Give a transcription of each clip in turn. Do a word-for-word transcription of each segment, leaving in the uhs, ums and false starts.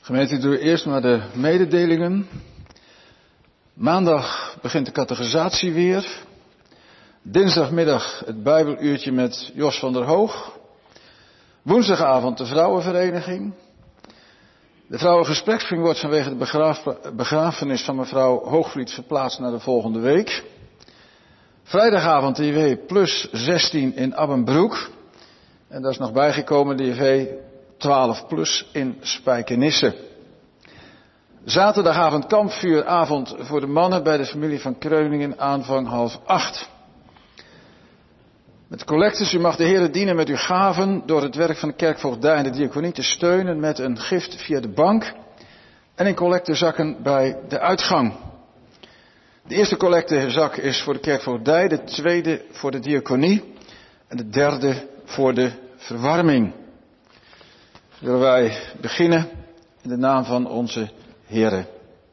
Gemeente, ik doe eerst maar de mededelingen. Maandag begint de catechisatie weer. Dinsdagmiddag het Bijbeluurtje met Jos van der Hoog. Woensdagavond de vrouwenvereniging. De vrouwengespreksing wordt vanwege de begraaf, begrafenis van mevrouw Hoogvliet verplaatst naar de volgende week. Vrijdagavond de I W plus zestien in Abbenbroek. En daar is nog bijgekomen de I W twaalf plus in Spijkenisse. Zaterdagavond kampvuuravond voor de mannen bij de familie van Kreuningen, aanvang half acht. Met collectes, u mag de Heere dienen met uw gaven door het werk van de kerkvoogdij en de diaconie te steunen met een gift via de bank en in collectezakken bij de uitgang. De eerste collectezak is voor de kerkvoogdij, de tweede voor de diaconie en de derde voor de verwarming. Willen wij beginnen in de naam van onze Heere.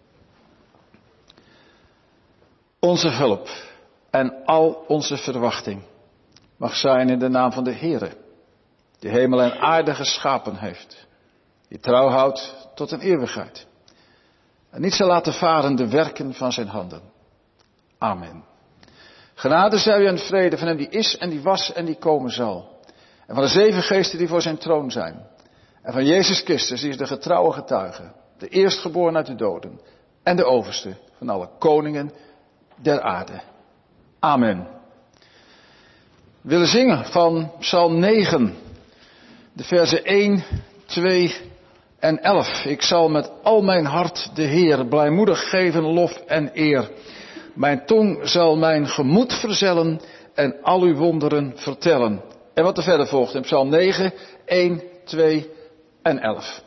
Onze hulp en al onze verwachting mag zijn in de naam van de Heere, die hemel en aarde geschapen heeft, die trouw houdt tot een eeuwigheid en niet zal laten varen de werken van zijn handen. Amen. Genade zij u en vrede van hem die is en die was en die komen zal. En van de zeven geesten die voor zijn troon zijn. En van Jezus Christus, die is de getrouwe getuige, de eerstgeboren uit de doden en de overste van alle koningen der aarde. Amen. We willen zingen van Psalm negen, de versen één, twee en elf. Ik zal met al mijn hart de Heer blijmoedig geven lof en eer. Mijn tong zal mijn gemoed verzellen en al uw wonderen vertellen. En wat er verder volgt in Psalm negen, één, twee en elf.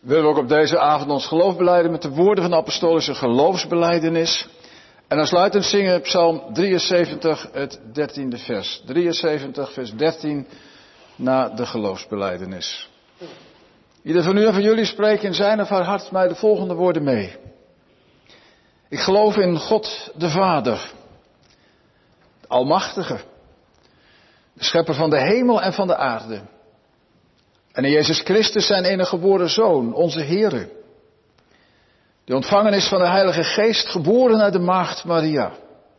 willen we ook op deze avond ons geloof belijden met de woorden van de apostolische geloofsbelijdenis. En aansluitend zingen Psalm drieënzeventig, het dertiende vers. drieënzeventig, vers dertien, na de geloofsbelijdenis. Ieder van u en van jullie spreekt in zijn of haar hart mij de volgende woorden mee. Ik geloof in God de Vader, de Almachtige, de Schepper van de hemel en van de aarde. En in Jezus Christus zijn enige geboren Zoon, onze Heere, die ontvangen is van de Heilige Geest, geboren uit de maagd Maria.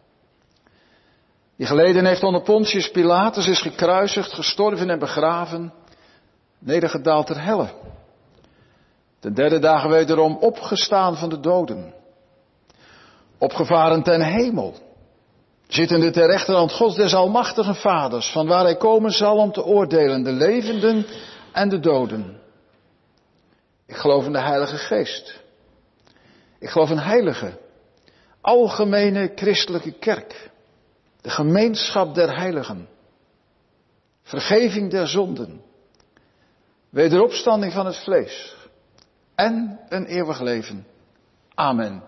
Die geleden heeft onder Pontius Pilatus, is gekruisigd, gestorven en begraven, nedergedaald ter helle. De derde dag wederom opgestaan van de doden. Opgevaren ten hemel. Zittende ter rechterhand Gods des almachtigen Vaders, van waar hij komen zal om te oordelen de levenden en de doden. Ik geloof in de Heilige Geest. Ik geloof in heilige, algemene christelijke kerk. De gemeenschap der heiligen. Vergeving der zonden. Wederopstanding van het vlees. En een eeuwig leven. Amen.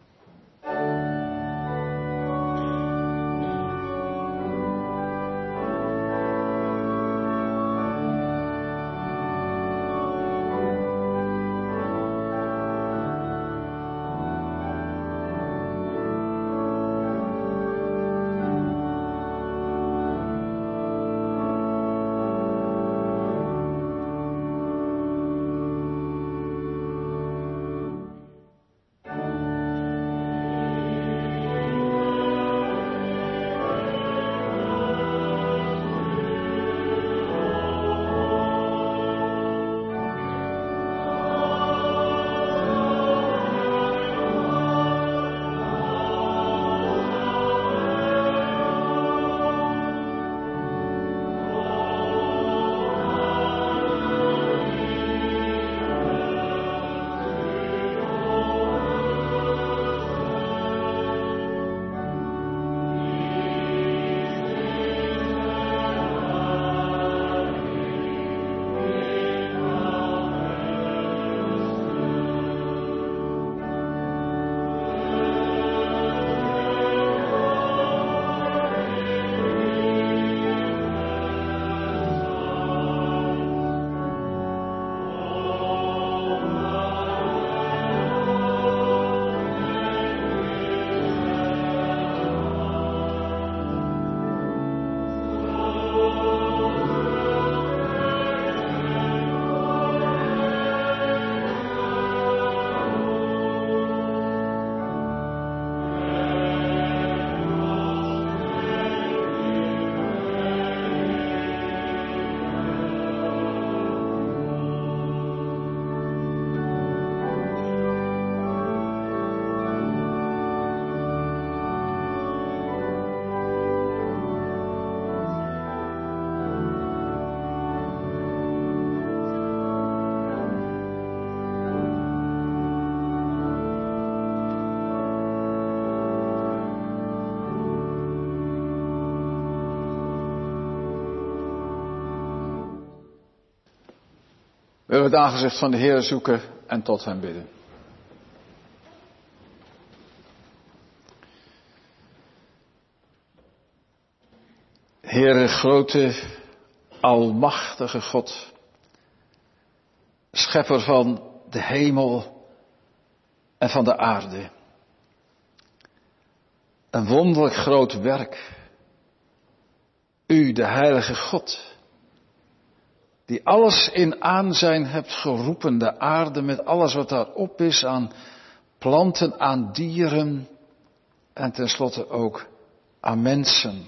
We willen het aangezicht van de Heer zoeken en tot hem bidden. Heere, grote, almachtige God, schepper van de hemel en van de aarde. Een wonderlijk groot werk. U, de heilige God, die alles in aanzijn hebt geroepen, de aarde met alles wat daarop is, aan planten, aan dieren en tenslotte ook aan mensen.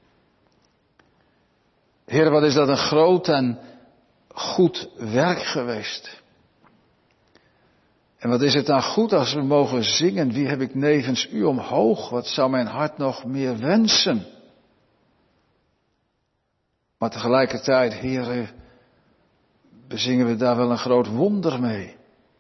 Heer, wat is dat een groot en goed werk geweest. En wat is het dan goed als we mogen zingen, wie heb ik nevens u omhoog, wat zou mijn hart nog meer wensen. Maar tegelijkertijd, Heer, bezingen we daar wel een groot wonder mee.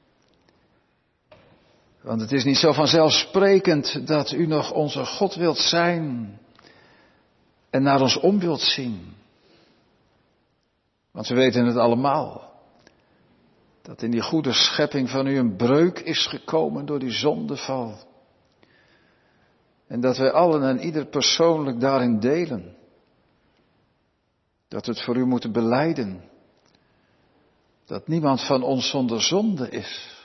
Want het is niet zo vanzelfsprekend dat u nog onze God wilt zijn en naar ons om wilt zien. Want we weten het allemaal. Dat in die goede schepping van u een breuk is gekomen door die zondeval. En dat wij allen en ieder persoonlijk daarin delen. Dat we het voor u moeten belijden. Dat niemand van ons zonder zonde is.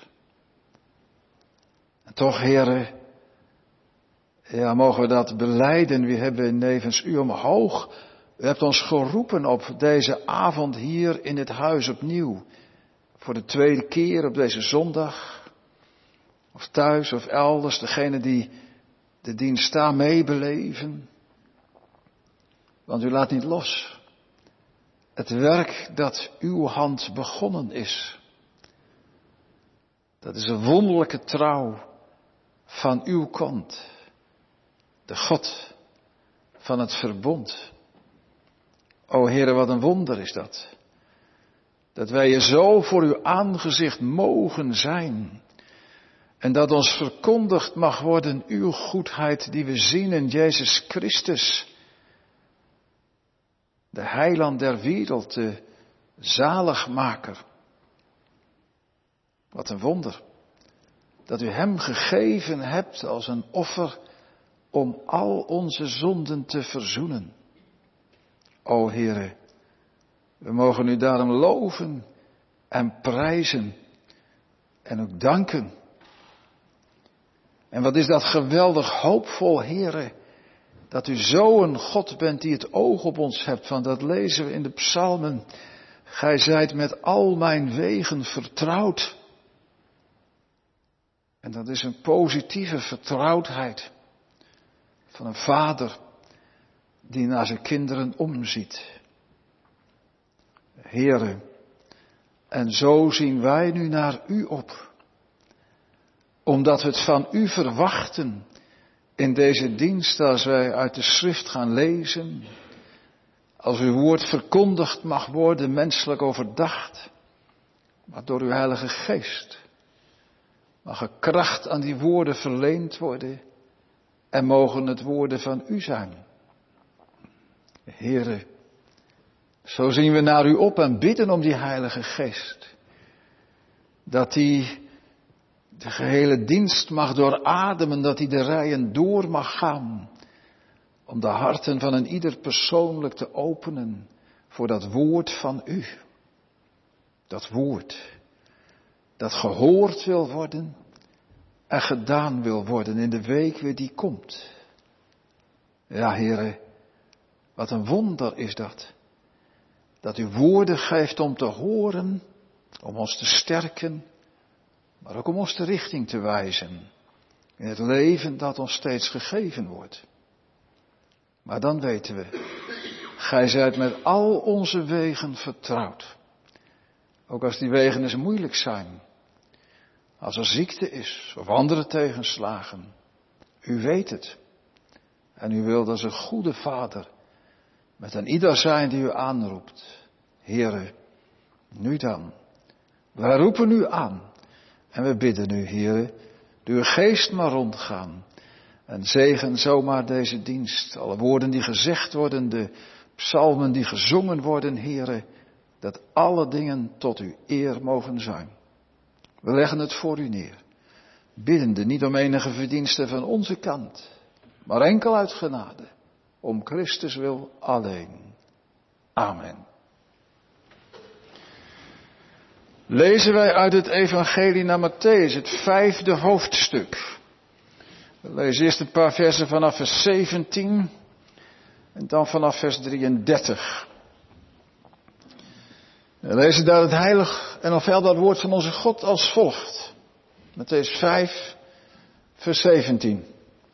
En toch, Heere, ja, mogen we dat belijden. We hebben nevens u omhoog. U hebt ons geroepen op deze avond hier in het huis opnieuw. Voor de tweede keer op deze zondag. Of thuis of elders, degene die de dienst daar meebeleven. Want u laat niet los. Het werk dat uw hand begonnen is. Dat is een wonderlijke trouw van uw kant. De God van het verbond. O Heere, wat een wonder is dat. Dat wij je zo voor uw aangezicht mogen zijn. En dat ons verkondigd mag worden uw goedheid die we zien in Jezus Christus. De heiland der wereld, de zaligmaker. Wat een wonder. Dat u hem gegeven hebt als een offer om al onze zonden te verzoenen. O Heere, we mogen u daarom loven en prijzen en ook danken. En wat is dat geweldig hoopvol, Heere, dat u zo'n God bent die het oog op ons hebt. Want dat lezen we in de psalmen. Gij zijt met al mijn wegen vertrouwd. En dat is een positieve vertrouwdheid van een vader die naar zijn kinderen omziet. Heere, en zo zien wij nu naar u op. Omdat we het van u verwachten in deze dienst als wij uit de schrift gaan lezen. Als uw woord verkondigd mag worden, menselijk overdacht. Maar door uw Heilige Geest mag er kracht aan die woorden verleend worden. En mogen het woorden van u zijn. Heere, zo zien we naar u op en bidden om die Heilige Geest. Dat die de gehele dienst mag doorademen, dat hij de rijen door mag gaan. Om de harten van een ieder persoonlijk te openen voor dat woord van u. Dat woord dat gehoord wil worden en gedaan wil worden in de week weer die komt. Ja, Heere, wat een wonder is dat. Dat u woorden geeft om te horen, om ons te sterken, maar ook om ons de richting te wijzen in het leven dat ons steeds gegeven wordt. Maar dan weten we, gij zijt met al onze wegen vertrouwd. Ook als die wegen eens moeilijk zijn. Als er ziekte is of andere tegenslagen. U weet het. En u wilt als een goede vader met een ieder zijn die u aanroept. Heere, nu dan. Wij roepen u aan. En we bidden u, Heere, doe uw geest maar rondgaan. En zegen zomaar deze dienst. Alle woorden die gezegd worden, de psalmen die gezongen worden, Heere, dat alle dingen tot uw eer mogen zijn. We leggen het voor u neer. Biddende niet om enige verdiensten van onze kant, maar enkel uit genade. Om Christus wil alleen. Amen. Lezen wij uit het evangelie naar Mattheüs, het vijfde hoofdstuk. We lezen eerst een paar versen vanaf vers zeventien en dan vanaf vers drieëndertig. We lezen daar het heilig en onfeilbaar woord van onze God als volgt. Mattheüs vijf, vers zeventien.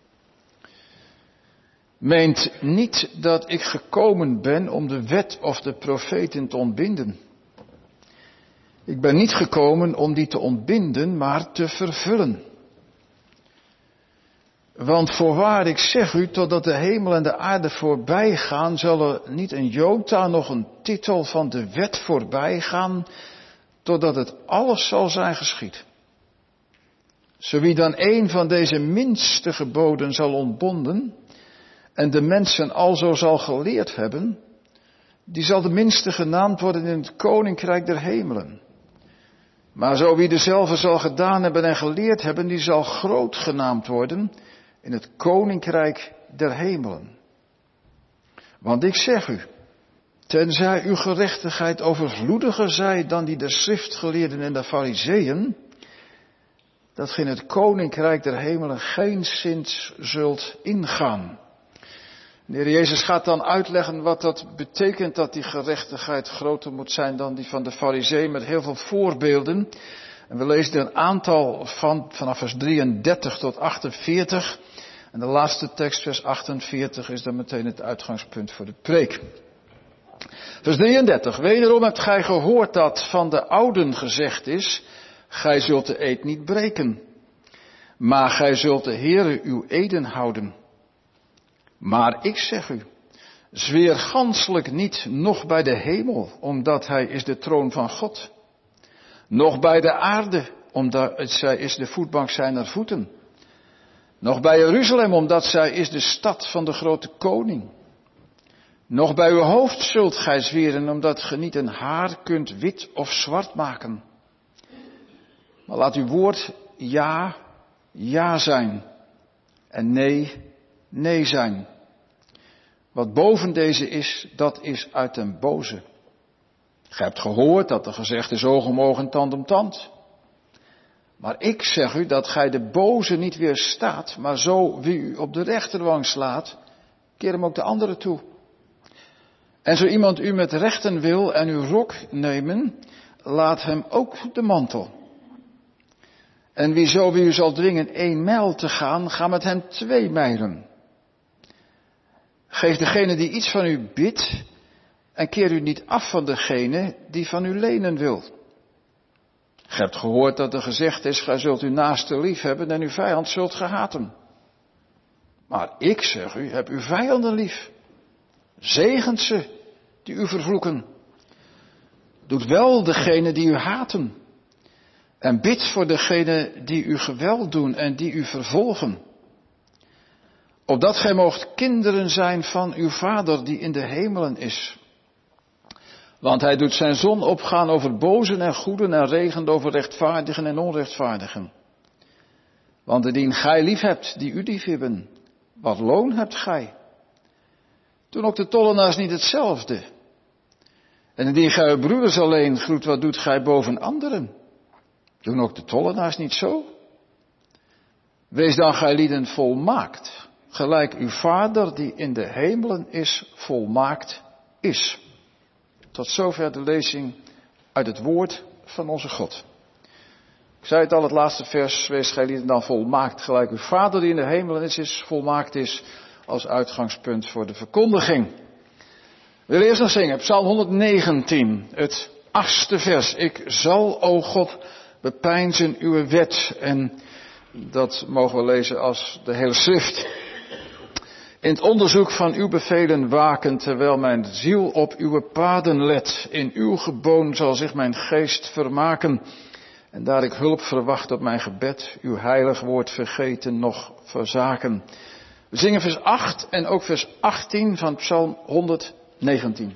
Meent niet dat ik gekomen ben om de wet of de profeten te ontbinden. Ik ben niet gekomen om die te ontbinden, maar te vervullen. Want voorwaar, ik zeg u, totdat de hemel en de aarde voorbij gaan, zal er niet een jota nog een titel van de wet voorbij gaan, totdat het alles zal zijn geschied. Zo wie dan een van deze minste geboden zal ontbonden, en de mensen alzo zal geleerd hebben, die zal de minste genaamd worden in het koninkrijk der hemelen. Maar zo wie dezelfde zal gedaan hebben en geleerd hebben, die zal groot genaamd worden in het koninkrijk der hemelen. Want ik zeg u, tenzij uw gerechtigheid overvloediger zij dan die der schriftgeleerden en der farizeeën, dat ge in het koninkrijk der hemelen geen zins zult ingaan. De Heer Jezus gaat dan uitleggen wat dat betekent, dat die gerechtigheid groter moet zijn dan die van de farizeeën, met heel veel voorbeelden. En we lezen er een aantal van, vanaf vers drieëndertig tot achtenveertig. En de laatste tekst, vers achtenveertig, is dan meteen het uitgangspunt voor de preek. Vers drieëndertig. Wederom hebt gij gehoord dat van de ouden gezegd is, gij zult de eed niet breken, maar gij zult de Heere uw eden houden. Maar ik zeg u, zweer ganselijk niet, noch bij de hemel, omdat hij is de troon van God, noch bij de aarde, omdat zij is de voetbank zijner voeten, noch bij Jeruzalem, omdat zij is de stad van de grote koning. Nog bij uw hoofd zult gij zweren, omdat ge niet een haar kunt wit of zwart maken. Maar laat uw woord ja, ja zijn en nee, nee zijn. Wat boven deze is, dat is uit den boze. Gij hebt gehoord dat er gezegd is oog om oog en tand om tand. Maar ik zeg u dat gij de boze niet weerstaat, maar zo wie u op de rechterwang slaat, keer hem ook de andere toe. En zo iemand u met rechten wil en uw rok nemen, laat hem ook de mantel. En wie zo wie u zal dwingen één mijl te gaan, ga met hem twee mijlen. Geef degene die iets van u bidt, en keer u niet af van degene die van u lenen wil. Gij hebt gehoord dat er gezegd is, gij zult uw naaste lief hebben en uw vijand zult ge haten. Maar ik zeg u, heb uw vijanden lief. Zegent ze die u vervloeken. Doet wel degene die u haten. En bidt voor degene die u geweld doen en die u vervolgen. Opdat gij moogt kinderen zijn van uw Vader die in de hemelen is. Want hij doet zijn zon opgaan over bozen en goeden en regent over rechtvaardigen en onrechtvaardigen. Want indien gij lief hebt die u lief hebben, wat loon hebt gij? Doen ook de tollenaars niet hetzelfde? En indien gij uw broeders alleen groet, wat doet gij boven anderen? Doen ook de tollenaars niet zo? Wees dan gij lieden volmaakt, gelijk uw Vader die in de hemelen is, volmaakt is. Tot zover de lezing uit het woord van onze God. Ik zei het al, het laatste vers, wees gij lieden dan volmaakt, gelijk uw Vader die in de hemelen is, is volmaakt is, als uitgangspunt voor de verkondiging. We willen eerst nog zingen, Psalm honderdnegentien, het achtste vers. Ik zal, o God, bepeinzen uw wet. En dat mogen we lezen als de hele schrift. In het onderzoek van uw bevelen waken, terwijl mijn ziel op uw paden let. In uw geboon zal zich mijn geest vermaken. En daar ik hulp verwacht op mijn gebed, uw heilig woord vergeten nog verzaken. We zingen vers acht en ook vers achttien van Psalm honderdnegentien.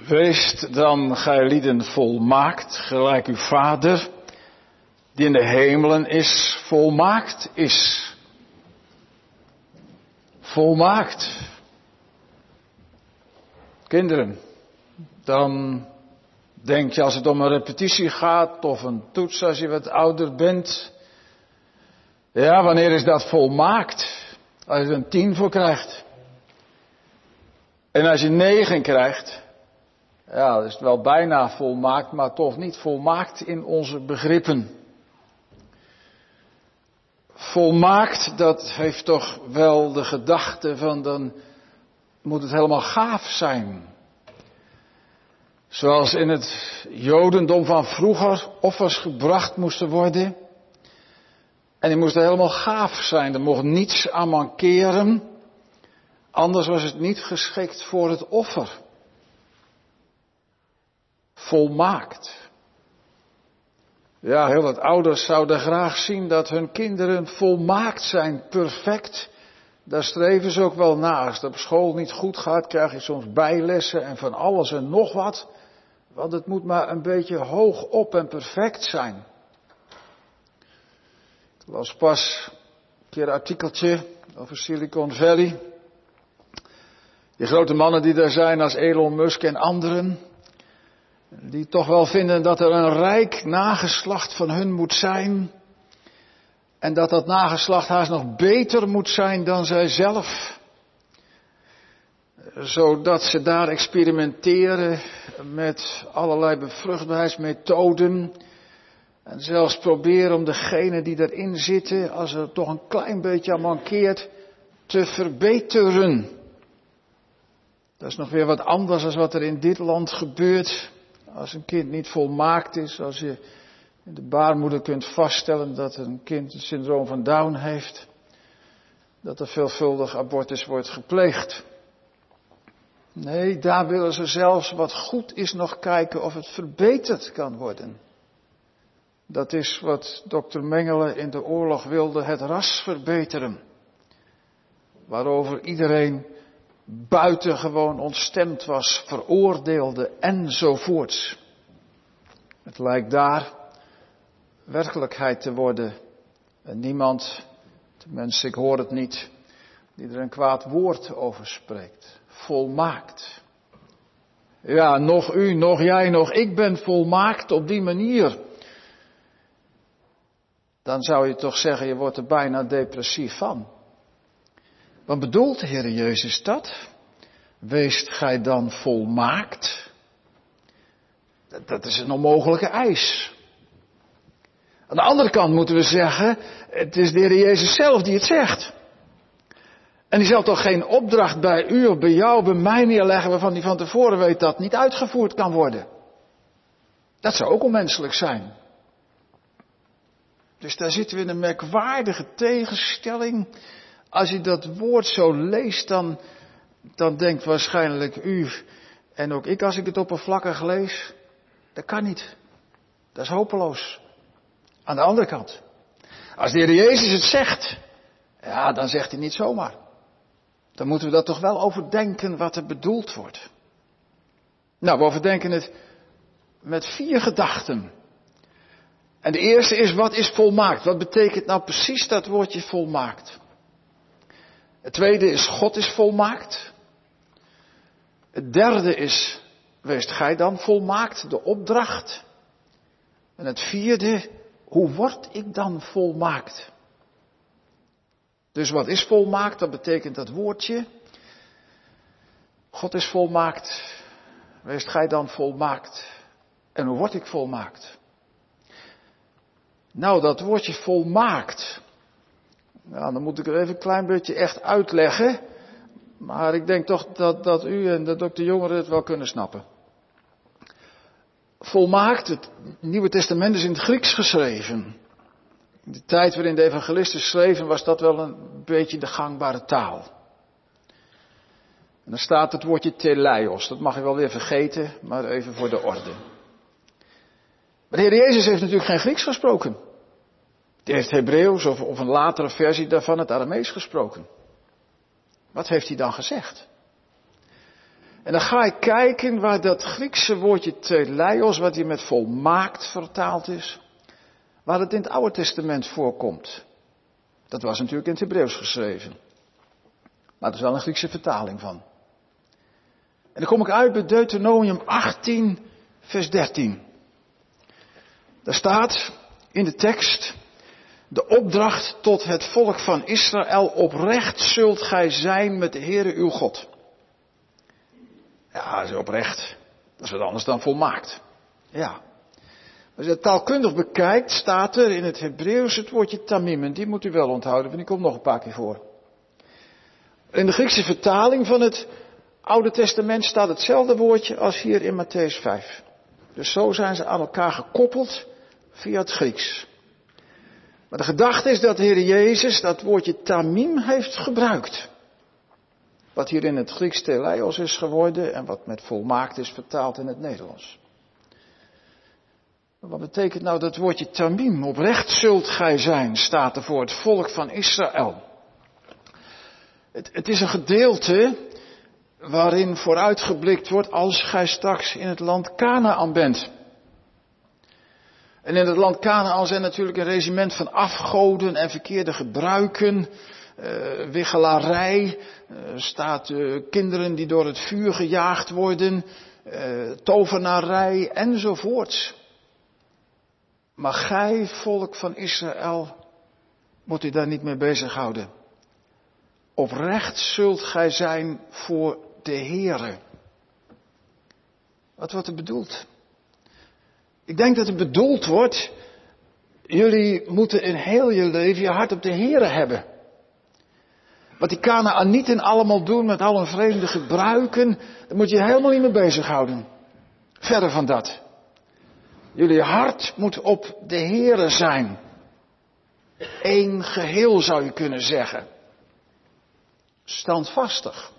Weest dan gij lieden volmaakt, gelijk uw Vader, die in de hemelen is, volmaakt is. Volmaakt. Kinderen, dan denk je als het om een repetitie gaat of een toets als je wat ouder bent. Ja, wanneer is dat volmaakt? Als je er een tien voor krijgt. En als je negen krijgt, ja, dan is het wel bijna volmaakt, maar toch niet volmaakt in onze begrippen. Volmaakt, dat heeft toch wel de gedachte van dan moet het helemaal gaaf zijn. Zoals in het Jodendom van vroeger offers gebracht moesten worden. En die moesten helemaal gaaf zijn, er mocht niets aan mankeren. Anders was het niet geschikt voor het offer. Volmaakt. Ja, heel wat ouders zouden graag zien dat hun kinderen volmaakt zijn, perfect. Daar streven ze ook wel naar. Als het op school niet goed gaat, krijg je soms bijlessen en van alles en nog wat. Want het moet maar een beetje hoog op en perfect zijn. Ik las pas een keer een artikeltje over Silicon Valley. Die grote mannen die daar zijn als Elon Musk en anderen. Die toch wel vinden dat er een rijk nageslacht van hun moet zijn. En dat dat nageslacht haast nog beter moet zijn dan zij zelf. Zodat ze daar experimenteren met allerlei bevruchtbaarheidsmethoden. En zelfs proberen om degene die erin zitten, als er toch een klein beetje aan mankeert, te verbeteren. Dat is nog weer wat anders dan wat er in dit land gebeurt. Als een kind niet volmaakt is, als je in de baarmoeder kunt vaststellen dat een kind het syndroom van Down heeft, dat er veelvuldig abortus wordt gepleegd. Nee, daar willen ze zelfs wat goed is nog kijken of het verbeterd kan worden. Dat is wat dokter Mengele in de oorlog wilde, het ras verbeteren. Waarover iedereen buitengewoon ontstemd was, veroordeelde enzovoorts. Het lijkt daar werkelijkheid te worden. En niemand, tenminste ik hoor het niet, die er een kwaad woord over spreekt. Volmaakt. Ja, nog u, nog jij, nog ik ben volmaakt op die manier. Dan zou je toch zeggen, je wordt er bijna depressief van. Wat bedoelt de Heer Jezus dat? Weest gij dan volmaakt? Dat, dat is een onmogelijke eis. Aan de andere kant moeten we zeggen, het is de Heer Jezus zelf die het zegt. En die zal toch geen opdracht bij u of bij jou, bij mij neerleggen waarvan hij van tevoren weet dat niet uitgevoerd kan worden. Dat zou ook onmenselijk zijn. Dus daar zitten we in een merkwaardige tegenstelling. Als je dat woord zo leest, dan, dan denkt waarschijnlijk u en ook ik als ik het oppervlakkig lees, dat kan niet. Dat is hopeloos. Aan de andere kant, als de Heer Jezus het zegt, ja, dan zegt hij niet zomaar. Dan moeten we dat toch wel overdenken wat er bedoeld wordt. Nou, we overdenken het met vier gedachten. En de eerste is, wat is volmaakt? Wat betekent nou precies dat woordje volmaakt? Het tweede is, God is volmaakt. Het derde is, weest gij dan volmaakt, de opdracht. En het vierde, hoe word ik dan volmaakt? Dus wat is volmaakt? Dat betekent dat woordje. God is volmaakt. Weest gij dan volmaakt? En hoe word ik volmaakt? Nou, dat woordje volmaakt. Nou, dan moet ik er even een klein beetje echt uitleggen. Maar ik denk toch dat, dat u en de dokter Jongeren het wel kunnen snappen. Volmaakt, het Nieuwe Testament is in het Grieks geschreven. In de tijd waarin de evangelisten schreven was dat wel een beetje de gangbare taal. En dan staat het woordje teleios, dat mag je wel weer vergeten, maar even voor de orde. Maar de Heer Jezus heeft natuurlijk geen Grieks gesproken. Die heeft Hebreeuws of, of een latere versie daarvan het Aramees gesproken. Wat heeft hij dan gezegd? En dan ga ik kijken waar dat Griekse woordje teleios, wat hier met volmaakt vertaald is, waar het in het Oude Testament voorkomt. Dat was natuurlijk in het Hebreeuws geschreven. Maar er is wel een Griekse vertaling van. En dan kom ik uit bij Deuteronomium achttien, vers dertien. Daar staat in de tekst: de opdracht tot het volk van Israël: oprecht zult gij zijn met de Heere uw God. Ja, dat is oprecht. Dat is wat anders dan volmaakt. Ja. Als je het taalkundig bekijkt, staat er in het Hebreeuws het woordje tamim. En die moet u wel onthouden, want die komt nog een paar keer voor. In de Griekse vertaling van het Oude Testament staat hetzelfde woordje als hier in Mattheüs vijf. Dus zo zijn ze aan elkaar gekoppeld via het Grieks. Maar de gedachte is dat de Heer Jezus dat woordje tamim heeft gebruikt. Wat hier in het Grieks teleios is geworden en wat met volmaakt is vertaald in het Nederlands. Wat betekent nou dat woordje tamim? Oprecht zult gij zijn, staat er voor het volk van Israël. Het, het is een gedeelte waarin vooruitgeblikt wordt als gij straks in het land Kanaan bent. En in het land Kanaan zijn natuurlijk een regiment van afgoden en verkeerde gebruiken, uh, wichelarij, uh, staat uh, kinderen die door het vuur gejaagd worden, uh, tovenarij enzovoorts. Maar gij, volk van Israël, moet u daar niet mee bezighouden. Oprecht zult gij zijn voor de Heere. Wat wordt er bedoeld? Ik denk dat het bedoeld wordt, jullie moeten in heel je leven je hart op de Heere hebben. Wat die Kanaanieten allemaal doen met al hun vreemde gebruiken, daar moet je helemaal niet mee bezighouden. Verder van dat. Jullie hart moet op de Heere zijn. Eén geheel zou je kunnen zeggen. Standvastig.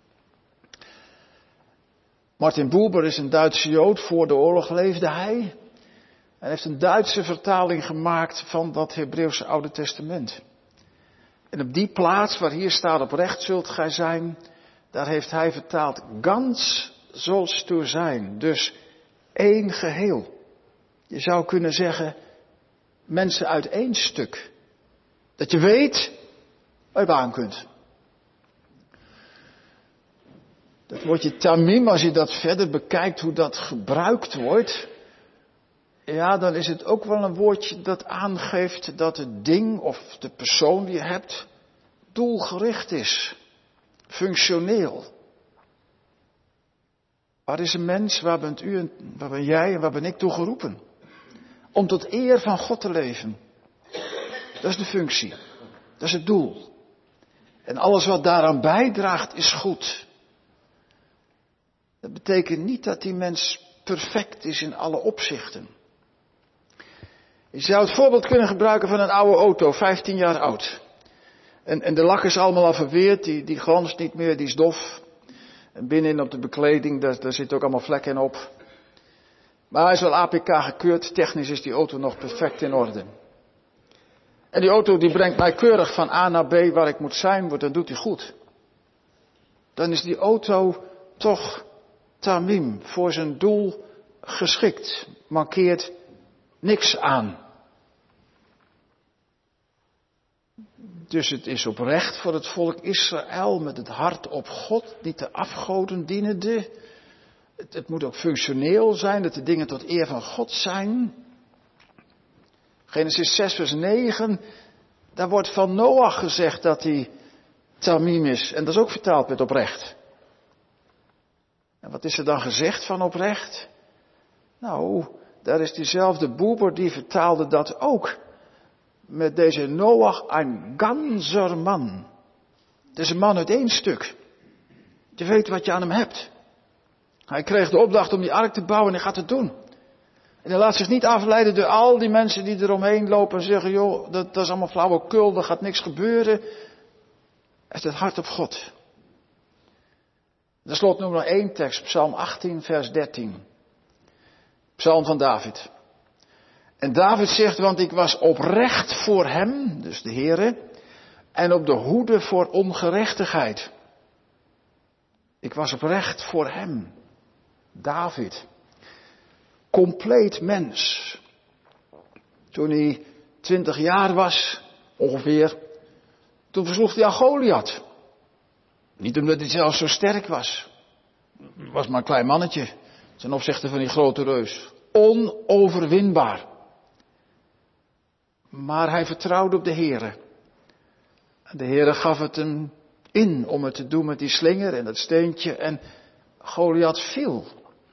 Martin Buber is een Duitse Jood, voor de oorlog leefde hij. En heeft een Duitse vertaling gemaakt van dat Hebreeuwse Oude Testament. En op die plaats waar hier staat oprecht zult gij zijn, daar heeft hij vertaald ganz zoals du zijn. Dus één geheel. Je zou kunnen zeggen, mensen uit één stuk. Dat je weet waar je aan kunt. Dat woordje tamim, als je dat verder bekijkt hoe dat gebruikt wordt, ja, dan is het ook wel een woordje dat aangeeft dat het ding of de persoon die je hebt doelgericht is. Functioneel. Waar is een mens, waar bent u en waar ben jij en waar ben ik toe geroepen? Om tot eer van God te leven. Dat is de functie. Dat is het doel. En alles wat daaraan bijdraagt is goed. Dat betekent niet dat die mens perfect is in alle opzichten. Je zou het voorbeeld kunnen gebruiken van een oude auto, vijftien jaar oud. En, en de lak is allemaal al verweerd, die, die glanst niet meer, die is dof. En binnenin op de bekleding, daar, daar zitten ook allemaal vlekken op. Maar hij is wel A P K gekeurd, technisch is die auto nog perfect in orde. En die auto die brengt mij keurig van A naar B waar ik moet zijn, want dan doet hij goed. Dan is die auto toch tamim, voor zijn doel geschikt. Mankeert niks aan. Dus het is oprecht voor het volk Israël met het hart op God, niet de afgoden dienende. Het, het moet ook functioneel zijn, dat de dingen tot eer van God zijn. Genesis zes vers negen, daar wordt van Noach gezegd dat hij tamim is. En dat is ook vertaald met oprecht. En wat is er dan gezegd van oprecht? Nou, daar is diezelfde Buber die vertaalde dat ook. Met deze Noach een ganzer man. Het is een man uit één stuk. Je weet wat je aan hem hebt. Hij kreeg de opdracht om die ark te bouwen en hij gaat het doen. En hij laat zich niet afleiden door al die mensen die eromheen lopen en zeggen, joh, dat, dat is allemaal flauwekul, er gaat niks gebeuren. Hij heeft het hart op God. Ten slotte noem nog één tekst, Psalm achttien, vers dertien. Psalm van David. En David zegt, want ik was oprecht voor hem, dus de Heere, en op de hoede voor ongerechtigheid. Ik Ik was oprecht voor hem. David. Compleet mens. Toen hij twintig jaar was, ongeveer, toen versloeg hij al Goliath. Niet omdat hij zelf zo sterk was. Het was maar een klein mannetje, ten opzichte van die grote reus. Onoverwinbaar. Maar hij vertrouwde op de Heere. En de Heere gaf het hem in om het te doen met die slinger en dat steentje. En Goliath viel.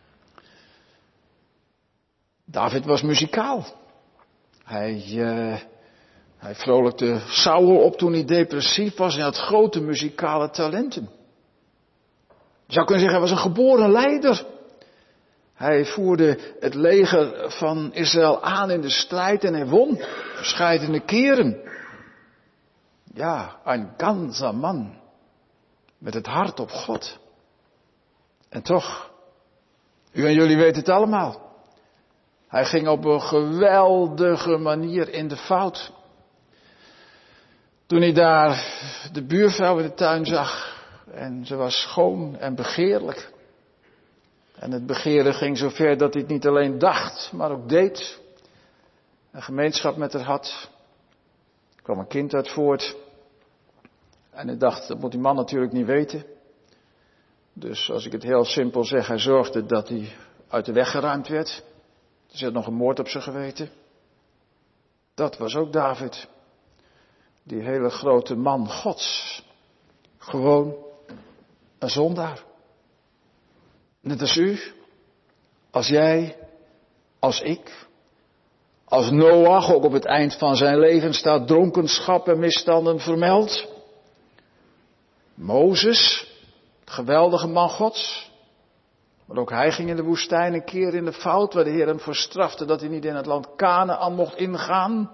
David was muzikaal. Hij, uh, hij vrolijkte Saul op toen hij depressief was en had grote muzikale talenten. Je zou kunnen zeggen, hij was een geboren leider. Hij voerde het leger van Israël aan in de strijd en hij won verscheidene keren. Ja, een ganzer man. Met het hart op God. En toch, u en jullie weten het allemaal. Hij ging op een geweldige manier in de fout. Toen hij daar de buurvrouw in de tuin zag. En ze was schoon en begeerlijk. En het begeren ging zo ver dat hij het niet alleen dacht, maar ook deed. Een gemeenschap met haar had. Er kwam een kind uit voort. En hij dacht, dat moet die man natuurlijk niet weten. Dus als ik het heel simpel zeg, hij zorgde dat hij uit de weg geruimd werd. Er zat nog een moord op zijn geweten. Dat was ook David. Die hele grote man Gods. Gewoon een zondaar. Net als u, als jij, als ik. Als Noach, ook op het eind van zijn leven staat dronkenschap en misstanden vermeld. Mozes, de geweldige man Gods. Maar ook hij ging in de woestijn een keer in de fout, waar de Heer hem voor strafte dat hij niet in het land Kanaan mocht ingaan.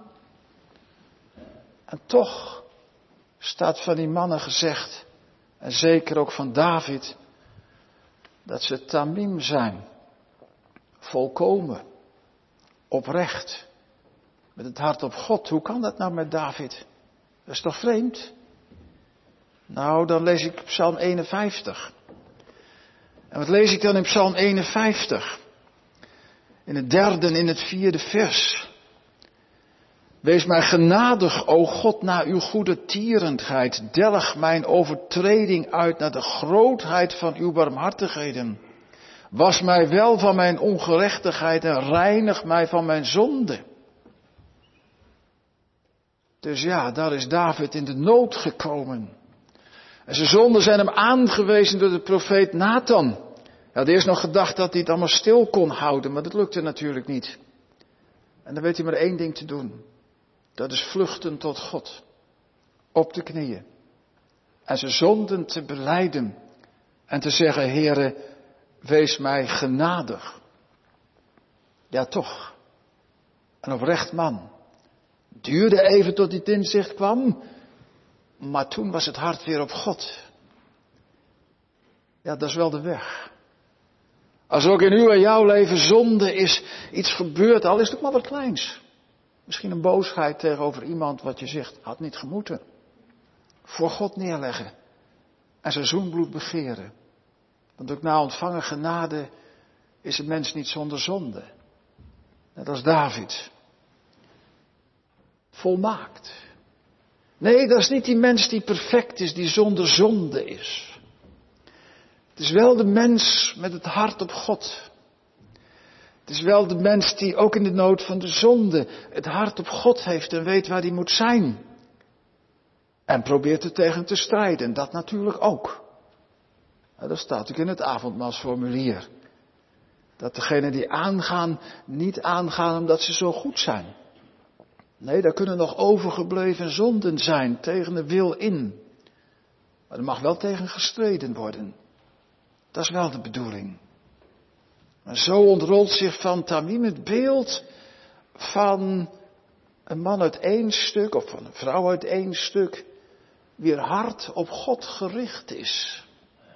En toch staat van die mannen gezegd, en zeker ook van David, dat ze tamim zijn. Volkomen. Oprecht. Met het hart op God. Hoe kan dat nou met David? Dat is toch vreemd? Nou, dan lees ik Psalm eenenvijftig. En wat lees ik dan in Psalm eenenvijftig? In het derde en in het vierde vers. Wees mij genadig, o God, naar uw goede tierendheid. Delg mijn overtreding uit naar de grootheid van uw barmhartigheden. Was mij wel van mijn ongerechtigheid en reinig mij van mijn zonde. Dus ja, daar is David in de nood gekomen. En zijn zonden zijn hem aangewezen door de profeet Nathan. Hij had eerst nog gedacht dat hij het allemaal stil kon houden, maar dat lukte natuurlijk niet. En dan weet hij maar één ding te doen. Dat is vluchten tot God. Op de knieën. En zijn zonden te belijden. En te zeggen, Heere, wees mij genadig. Ja, toch. Een oprecht man. Duurde even tot hij het inzicht kwam. Maar toen was het hart weer op God. Ja, dat is wel de weg. Als ook in uw en jouw leven zonde is, iets gebeurd, al is het ook maar wat kleins. Misschien een boosheid tegenover iemand wat je zegt, had niet gemoeten. Voor God neerleggen. En zijn zoenbloed begeren. Want ook na ontvangen genade is het mens niet zonder zonde. Net als David. Volmaakt. Nee, dat is niet die mens die perfect is, die zonder zonde is. Het is wel de mens met het hart op God. Het is wel de mens die ook in de nood van de zonde het hart op God heeft en weet waar hij moet zijn. En probeert er tegen te strijden, en dat natuurlijk ook. Nou, dat staat ook in het avondmaalsformulier. Dat degenen die aangaan, niet aangaan omdat ze zo goed zijn. Nee, daar kunnen nog overgebleven zonden zijn, tegen de wil in. Maar er mag wel tegen gestreden worden. Dat is wel de bedoeling. Maar zo ontrolt zich van Tamim het beeld van een man uit één stuk, of van een vrouw uit één stuk, wier hart op God gericht is.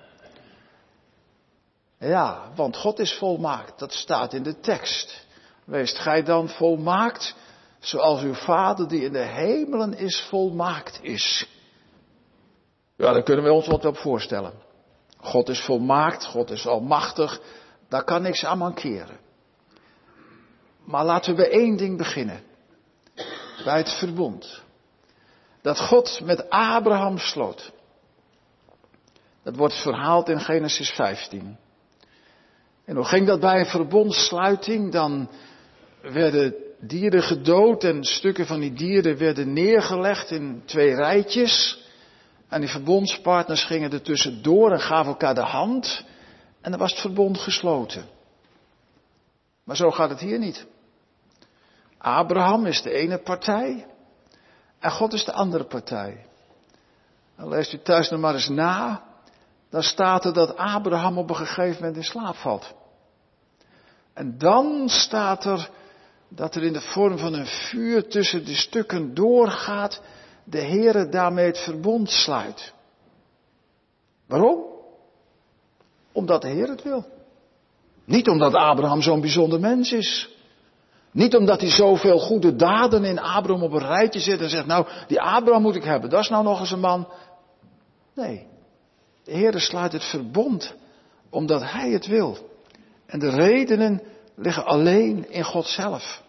Ja, want God is volmaakt, dat staat in de tekst. Weest gij dan volmaakt, zoals uw Vader die in de hemelen is volmaakt is. Ja, daar kunnen we ons wat op voorstellen. God is volmaakt, God is almachtig, daar kan niks aan mankeren. Maar laten we bij één ding beginnen. Bij het verbond. Dat God met Abraham sloot. Dat wordt verhaald in Genesis vijftien. En hoe ging dat bij een verbondssluiting? Dan werden dieren gedood en stukken van die dieren werden neergelegd in twee rijtjes. En die verbondspartners gingen er tussendoor en gaven elkaar de hand. En dan was het verbond gesloten. Maar zo gaat het hier niet. Abraham is de ene partij en God is de andere partij. Dan leest u thuis nog maar eens na. Dan staat er dat Abraham op een gegeven moment in slaap valt. En dan staat er dat er in de vorm van een vuur tussen de stukken doorgaat, de Heere daarmee het verbond sluit. Waarom? Omdat de Heer het wil. Niet omdat Abraham zo'n bijzonder mens is. Niet omdat hij zoveel goede daden in Abraham op een rijtje zet en zegt, nou, die Abraham moet ik hebben, dat is nou nog eens een man. Nee, de Heer sluit het verbond omdat hij het wil. En de redenen liggen alleen in God zelf.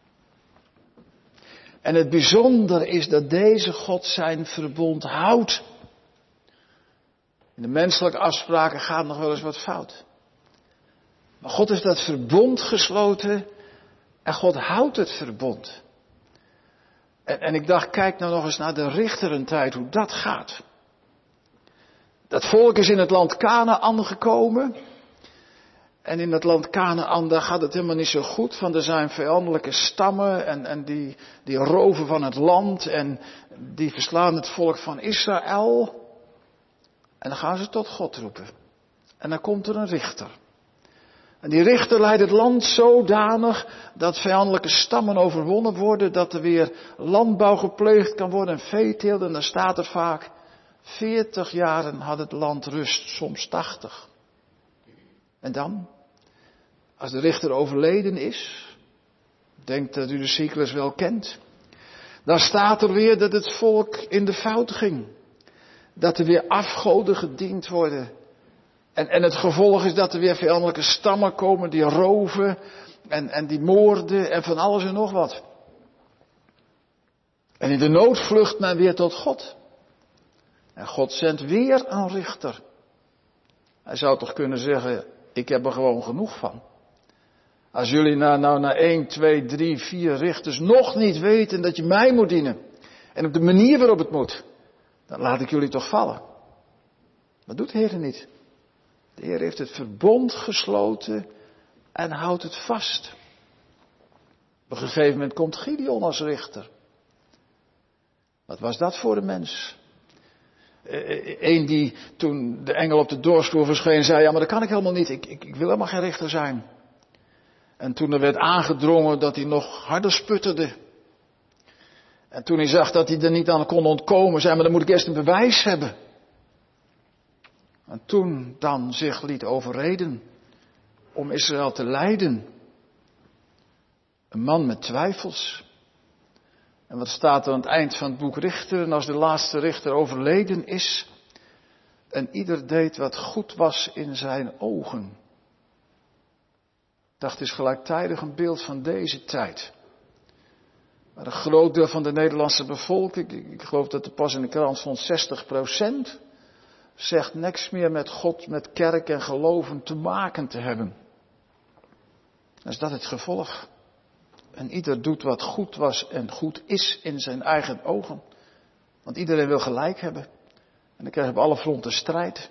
En het bijzondere is dat deze God zijn verbond houdt. In de menselijke afspraken gaat nog wel eens wat fout. Maar God heeft dat verbond gesloten en God houdt het verbond. En, en ik dacht, kijk nou nog eens naar de richterentijd, hoe dat gaat. Dat volk is in het land Kanaän gekomen. En in het land Kanaän, daar gaat het helemaal niet zo goed. Want er zijn vijandelijke stammen en, en die, die roven van het land. En die verslaan het volk van Israël. En dan gaan ze tot God roepen. En dan komt er een richter. En die richter leidt het land zodanig dat vijandelijke stammen overwonnen worden. Dat er weer landbouw gepleegd kan worden en veeteelt. En dan staat er vaak, veertig jaren had het land rust, soms tachtig. En dan, als de richter overleden is, denk dat u de cyclus wel kent, dan staat er weer dat het volk in de fout ging. Dat er weer afgoden gediend worden. En, en het gevolg is dat er weer vijandelijke stammen komen die roven en, en die moorden en van alles en nog wat. En in de nood vlucht men weer tot God. En God zendt weer een richter. Hij zou toch kunnen zeggen, ik heb er gewoon genoeg van. Als jullie nou, nou na één, twee, drie, vier richters nog niet weten dat je mij moet dienen. En op de manier waarop het moet. Dan laat ik jullie toch vallen. Dat doet de Heer niet. De Heer heeft het verbond gesloten en houdt het vast. Op een gegeven moment komt Gideon als richter. Wat was dat voor een mens? Eén die toen de engel op de doorsvloer verscheen zei, ja maar dat kan ik helemaal niet, ik, ik, ik wil helemaal geen richter zijn. En toen er werd aangedrongen dat hij nog harder sputterde. En toen hij zag dat hij er niet aan kon ontkomen, zei maar dan moet ik eerst een bewijs hebben. En toen dan zich liet overreden om Israël te leiden. Een man met twijfels. En wat staat er aan het eind van het boek Richteren, als de laatste richter overleden is. En ieder deed wat goed was in zijn ogen. Dat is gelijktijdig een beeld van deze tijd. Maar een groot deel van de Nederlandse bevolking, ik geloof dat er pas in de krant stond zestig procent, zegt niks meer met God, met kerk en geloven te maken te hebben. Dan is dat het gevolg. En ieder doet wat goed was en goed is in zijn eigen ogen. Want iedereen wil gelijk hebben. En dan krijgen we op alle fronten strijd.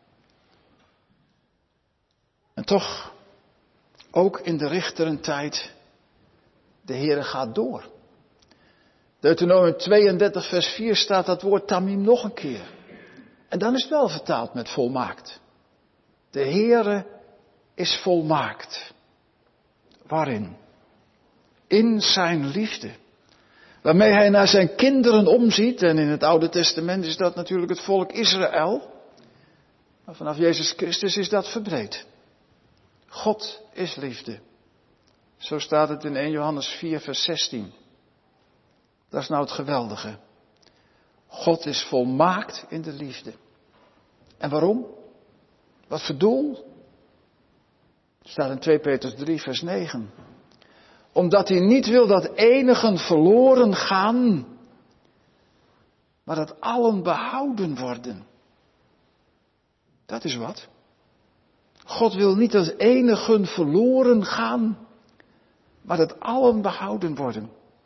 En toch, ook in de richterentijd, de Heere gaat door. Deuteronomium tweeëndertig vers vier staat dat woord tamim nog een keer. En dan is het wel vertaald met volmaakt. De Heere is volmaakt. Waarin? In zijn liefde. Waarmee hij naar zijn kinderen omziet. En in het Oude Testament is dat natuurlijk het volk Israël. Maar vanaf Jezus Christus is dat verbreed. God is liefde. Zo staat het in eerste Johannes vier vers zestien. Dat is nou het geweldige. God is volmaakt in de liefde. En waarom? Wat voor doel? Staat in twee Petrus drie vers negen. Omdat hij niet wil dat enigen verloren gaan, maar dat allen behouden worden. Dat is wat. God wil niet dat enigen verloren gaan, maar dat allen behouden worden.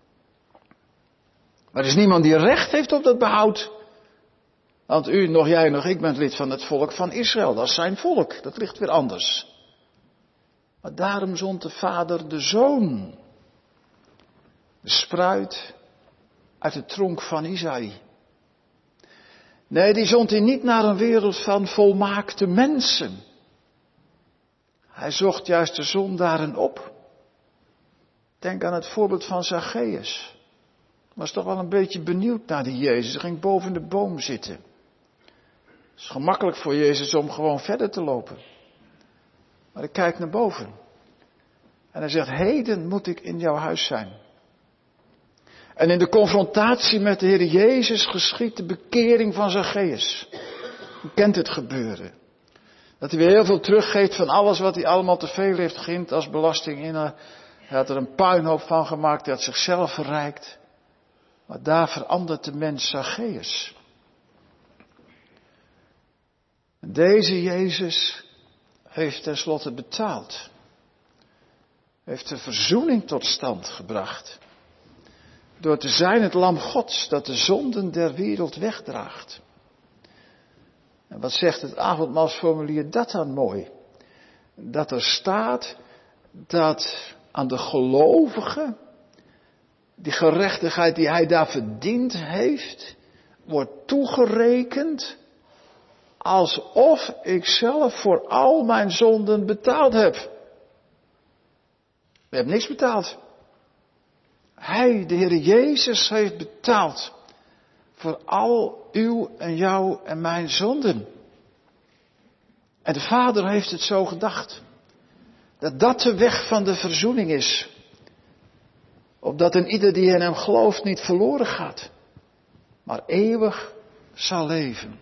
Maar er is niemand die recht heeft op dat behoud. Want u, nog jij, nog ik bent lid van het volk van Israël. Dat is zijn volk. Dat ligt weer anders. Maar daarom zond de Vader de Zoon. De spruit uit de tronk van Isaïe. Nee, die zond hij niet naar een wereld van volmaakte mensen. Hij zocht juist de zondaren op. Denk aan het voorbeeld van Zacchaeus. Was toch wel een beetje benieuwd naar die Jezus. Hij ging boven de boom zitten. Het is gemakkelijk voor Jezus om gewoon verder te lopen. Maar hij kijkt naar boven. En hij zegt, heden moet ik in jouw huis zijn. En in de confrontatie met de Heer Jezus geschiet de bekering van Zacchaeus. U kent het gebeuren. Dat hij weer heel veel teruggeeft van alles wat hij allemaal te veel heeft geïnd als belasting in. Hij had er een puinhoop van gemaakt, hij had zichzelf verrijkt. Maar daar verandert de mens Zacchaeus. Deze Jezus heeft tenslotte betaald. Heeft de verzoening tot stand gebracht. Door te zijn het lam Gods dat de zonden der wereld wegdraagt. En wat zegt het avondmaalsformulier dat dan mooi? Dat er staat dat aan de gelovige die gerechtigheid die hij daar verdiend heeft, wordt toegerekend alsof ik zelf voor al mijn zonden betaald heb. We hebben niks betaald. Hij, de Heer Jezus, heeft betaald voor al uw en jouw en mijn zonden. En de Vader heeft het zo gedacht. Dat dat de weg van de verzoening is. Opdat een ieder die in hem gelooft niet verloren gaat. Maar eeuwig zal leven.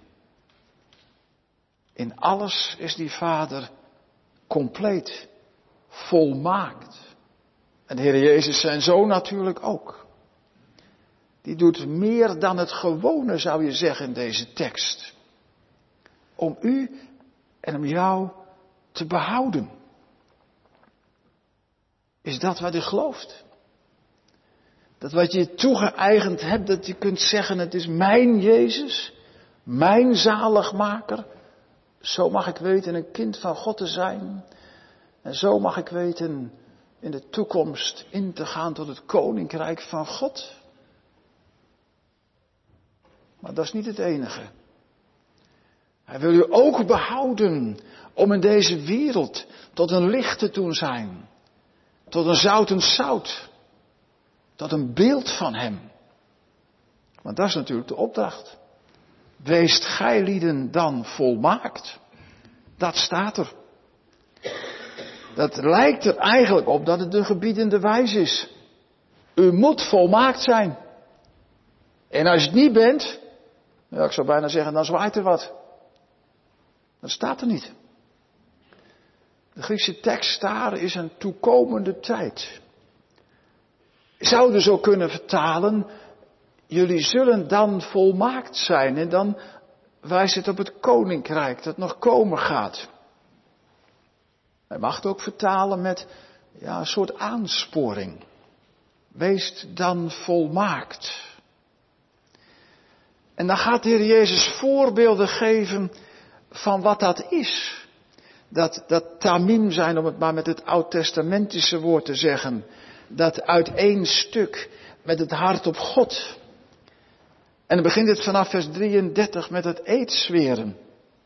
In alles is die Vader compleet, volmaakt. En de Heer Jezus zijn Zoon natuurlijk ook. Die doet meer dan het gewone, zou je zeggen, in deze tekst. Om u en om jou te behouden. Is dat wat u gelooft? Dat wat je toegeëigend hebt, dat je kunt zeggen, het is mijn Jezus, mijn zaligmaker. Zo mag ik weten een kind van God te zijn. En zo mag ik weten in de toekomst in te gaan tot het koninkrijk van God. Maar dat is niet het enige. Hij wil u ook behouden om in deze wereld tot een licht te doen zijn. Tot een zoutend zout. Tot een beeld van hem. Want dat is natuurlijk de opdracht. Weest gijlieden dan volmaakt. Dat staat er. Dat lijkt er eigenlijk op dat het de gebiedende wijs is. U moet volmaakt zijn. En als je het niet bent, ja, ik zou bijna zeggen, dan zwaait er wat. Dat staat er niet. De Griekse tekst daar is een toekomende tijd. Zouden zo kunnen vertalen, jullie zullen dan volmaakt zijn. En dan wijst het op het koninkrijk dat nog komen gaat. Hij mag het ook vertalen met ja, een soort aansporing. Wees dan volmaakt. En dan gaat de Heer Jezus voorbeelden geven van wat dat is. Dat, dat tamim zijn, om het maar met het oud-testamentische woord te zeggen. Dat uit één stuk met het hart op God. En dan begint het vanaf vers drieëndertig met het eedzweren.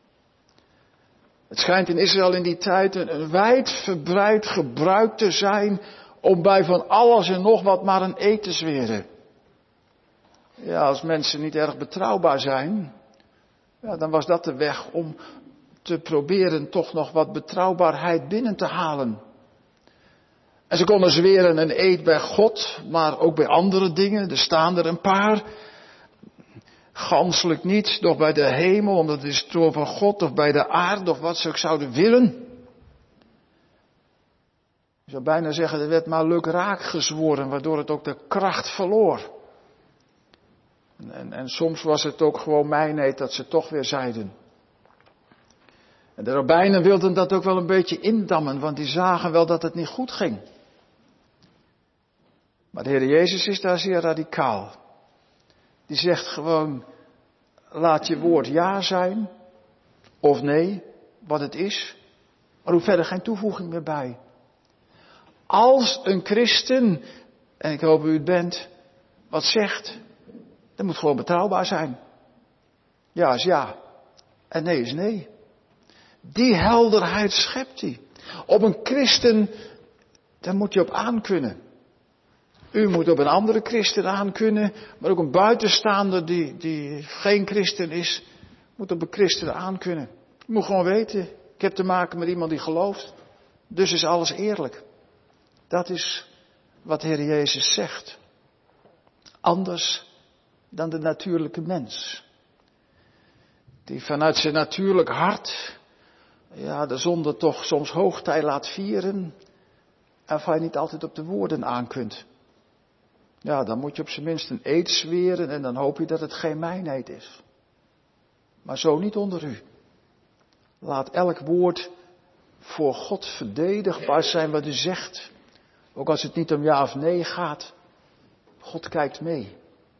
Het schijnt in Israël in die tijd een, een wijdverbreid gebruik te zijn om bij van alles en nog wat maar een eed te zweren. Ja, als mensen niet erg betrouwbaar zijn, ja, dan was dat de weg om te proberen toch nog wat betrouwbaarheid binnen te halen. En ze konden zweren een eed bij God, maar ook bij andere dingen. Er staan er een paar. Ganselijk niet, doch bij de hemel, omdat het is troon van God, of bij de aarde, of wat ze ook zouden willen. Je zou bijna zeggen, er werd maar lukraak gezworen, waardoor het ook de kracht verloor. En, en, en soms was het ook gewoon mijnheid dat ze toch weer zeiden. En de rabbijnen wilden dat ook wel een beetje indammen, want die zagen wel dat het niet goed ging. Maar de Heer Jezus is daar zeer radicaal. Die zegt gewoon, laat je woord ja zijn, of nee, wat het is. Maar hoef verder geen toevoeging meer bij. Als een christen, en ik hoop u het bent, wat zegt, dat moet gewoon betrouwbaar zijn. Ja is ja, en nee is nee. Die helderheid schept hij. Op een christen, daar moet je op aankunnen. U moet op een andere christen aankunnen, maar ook een buitenstaander die, die geen christen is, moet op een christen aankunnen. Je moet gewoon weten, ik heb te maken met iemand die gelooft, dus is alles eerlijk. Dat is wat de Heer Jezus zegt. Anders dan de natuurlijke mens. Die vanuit zijn natuurlijk hart, ja, de zonde toch soms hoogtij laat vieren, en waar je niet altijd op de woorden aan kunt. Ja, dan moet je op zijn minst een eed zweren en dan hoop je dat het geen mijneed is. Maar zo niet onder u. Laat elk woord voor God verdedigbaar zijn wat u zegt. Ook als het niet om ja of nee gaat. God kijkt mee.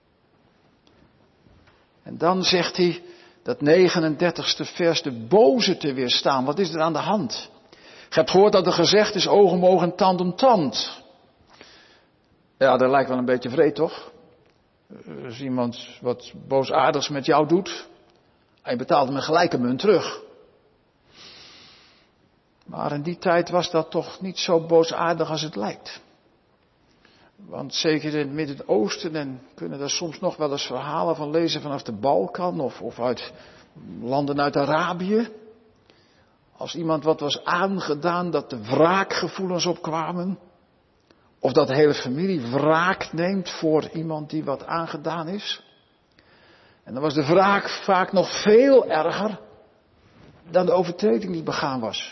En dan zegt hij dat negenendertigste vers, de boze te weerstaan. Wat is er aan de hand? Je hebt gehoord dat er gezegd is oog om oog en tand om tand. Ja, dat lijkt wel een beetje vreed, toch? Als iemand wat boosaardigs met jou doet, en je betaalt hem een gelijke munt terug. Maar in die tijd was dat toch niet zo boosaardig als het lijkt. Want zeker in het Midden-Oosten, en kunnen daar soms nog wel eens verhalen van lezen vanaf de Balkan of, of uit landen uit Arabië. Als iemand wat was aangedaan, dat de wraakgevoelens opkwamen. Of dat de hele familie wraak neemt voor iemand die wat aangedaan is. En dan was de wraak vaak nog veel erger dan de overtreding die begaan was.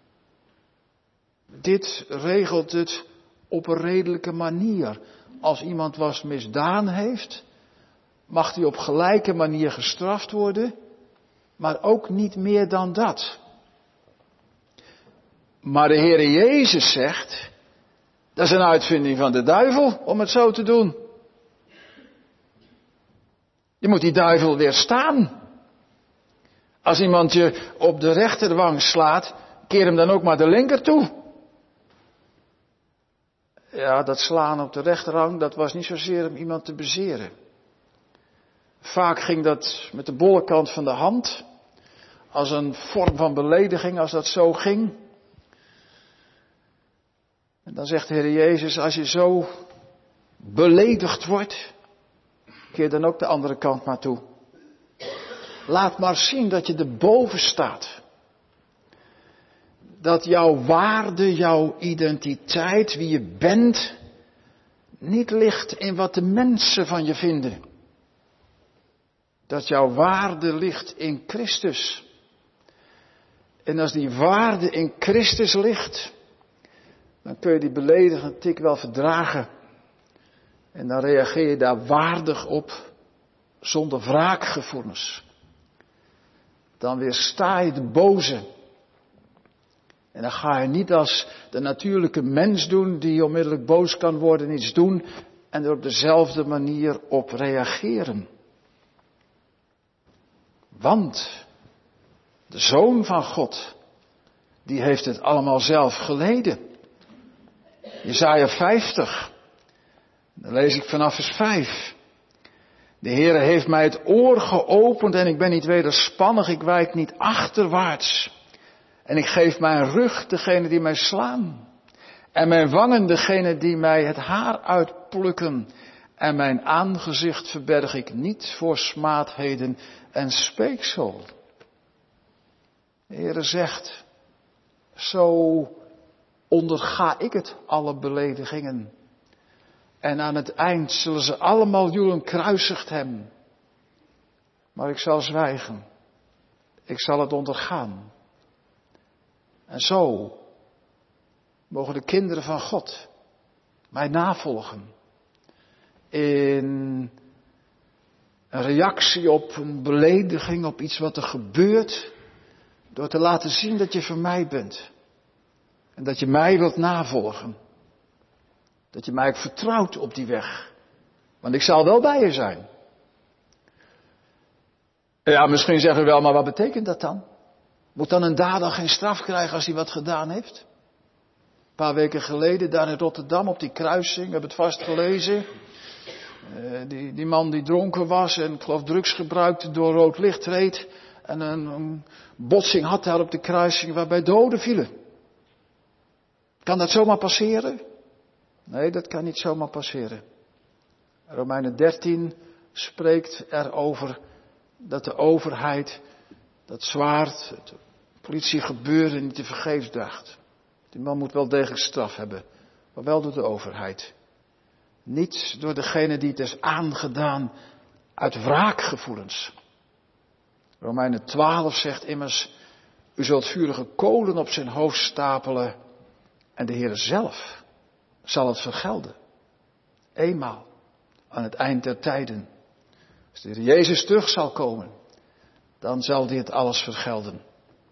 Dit regelt het op een redelijke manier. Als iemand wat misdaan heeft, mag hij op gelijke manier gestraft worden, maar ook niet meer dan dat. Maar de Heere Jezus zegt, dat is een uitvinding van de duivel om het zo te doen. Je moet die duivel weerstaan. Als iemand je op de rechterwang slaat, keer hem dan ook maar de linker toe. Ja, dat slaan op de rechterwang, dat was niet zozeer om iemand te bezeren. Vaak ging dat met de bolle kant van de hand, als een vorm van belediging, als dat zo ging. En dan zegt de Heer Jezus, als je zo beledigd wordt, keer dan ook de andere kant maar toe. Laat maar zien dat je erboven staat. Dat jouw waarde, jouw identiteit, wie je bent, niet ligt in wat de mensen van je vinden. Dat jouw waarde ligt in Christus. En als die waarde in Christus ligt, dan kun je die beledigende tik wel verdragen. En dan reageer je daar waardig op, zonder wraakgevoelens. Dan weersta je de boze. En dan ga je niet als de natuurlijke mens doen, die onmiddellijk boos kan worden, iets doen en er op dezelfde manier op reageren. Want de Zoon van God, die heeft het allemaal zelf geleden. Jesaja vijftig, dan lees ik vanaf vers vijf. De Heere heeft mij het oor geopend en ik ben niet wederspannig, ik wijk niet achterwaarts. En ik geef mijn rug degene die mij slaan. En mijn wangen degene die mij het haar uitplukken. En mijn aangezicht verberg ik niet voor smaadheden en speeksel. De Heere zegt, zo onderga ik het, alle beledigingen. En aan het eind zullen ze allemaal joelen kruisigt hem. maar ik zal zwijgen. Ik zal het ondergaan. En zo mogen de kinderen van God mij navolgen. In een reactie op een belediging, op iets wat er gebeurt. Door te laten zien dat je van mij bent. En dat je mij wilt navolgen. Dat je mij ook vertrouwt op die weg. Want ik zal wel bij je zijn. Ja, misschien zeggen we wel, maar wat betekent dat dan? Moet dan een dader geen straf krijgen als hij wat gedaan heeft? Een paar weken geleden daar in Rotterdam op die kruising, we hebben het vast gelezen. Uh, die, die man die dronken was en ik geloof drugs gebruikte, door rood licht reed. En een, een botsing had daar op de kruising waarbij doden vielen. Kan dat zomaar passeren? Nee, dat kan niet zomaar passeren. Romeinen dertien spreekt erover dat de overheid dat zwaard, het politiegebeuren niet te vergeefs dacht. Die man moet wel degelijk straf hebben, maar wel door de overheid. Niet door degene die het is aangedaan uit wraakgevoelens. Romeinen twaalf zegt immers, u zult vurige kolen op zijn hoofd stapelen en de Heer zelf zal het vergelden. Eenmaal aan het eind der tijden. Als de Heer Jezus terug zal komen, dan zal hij het alles vergelden.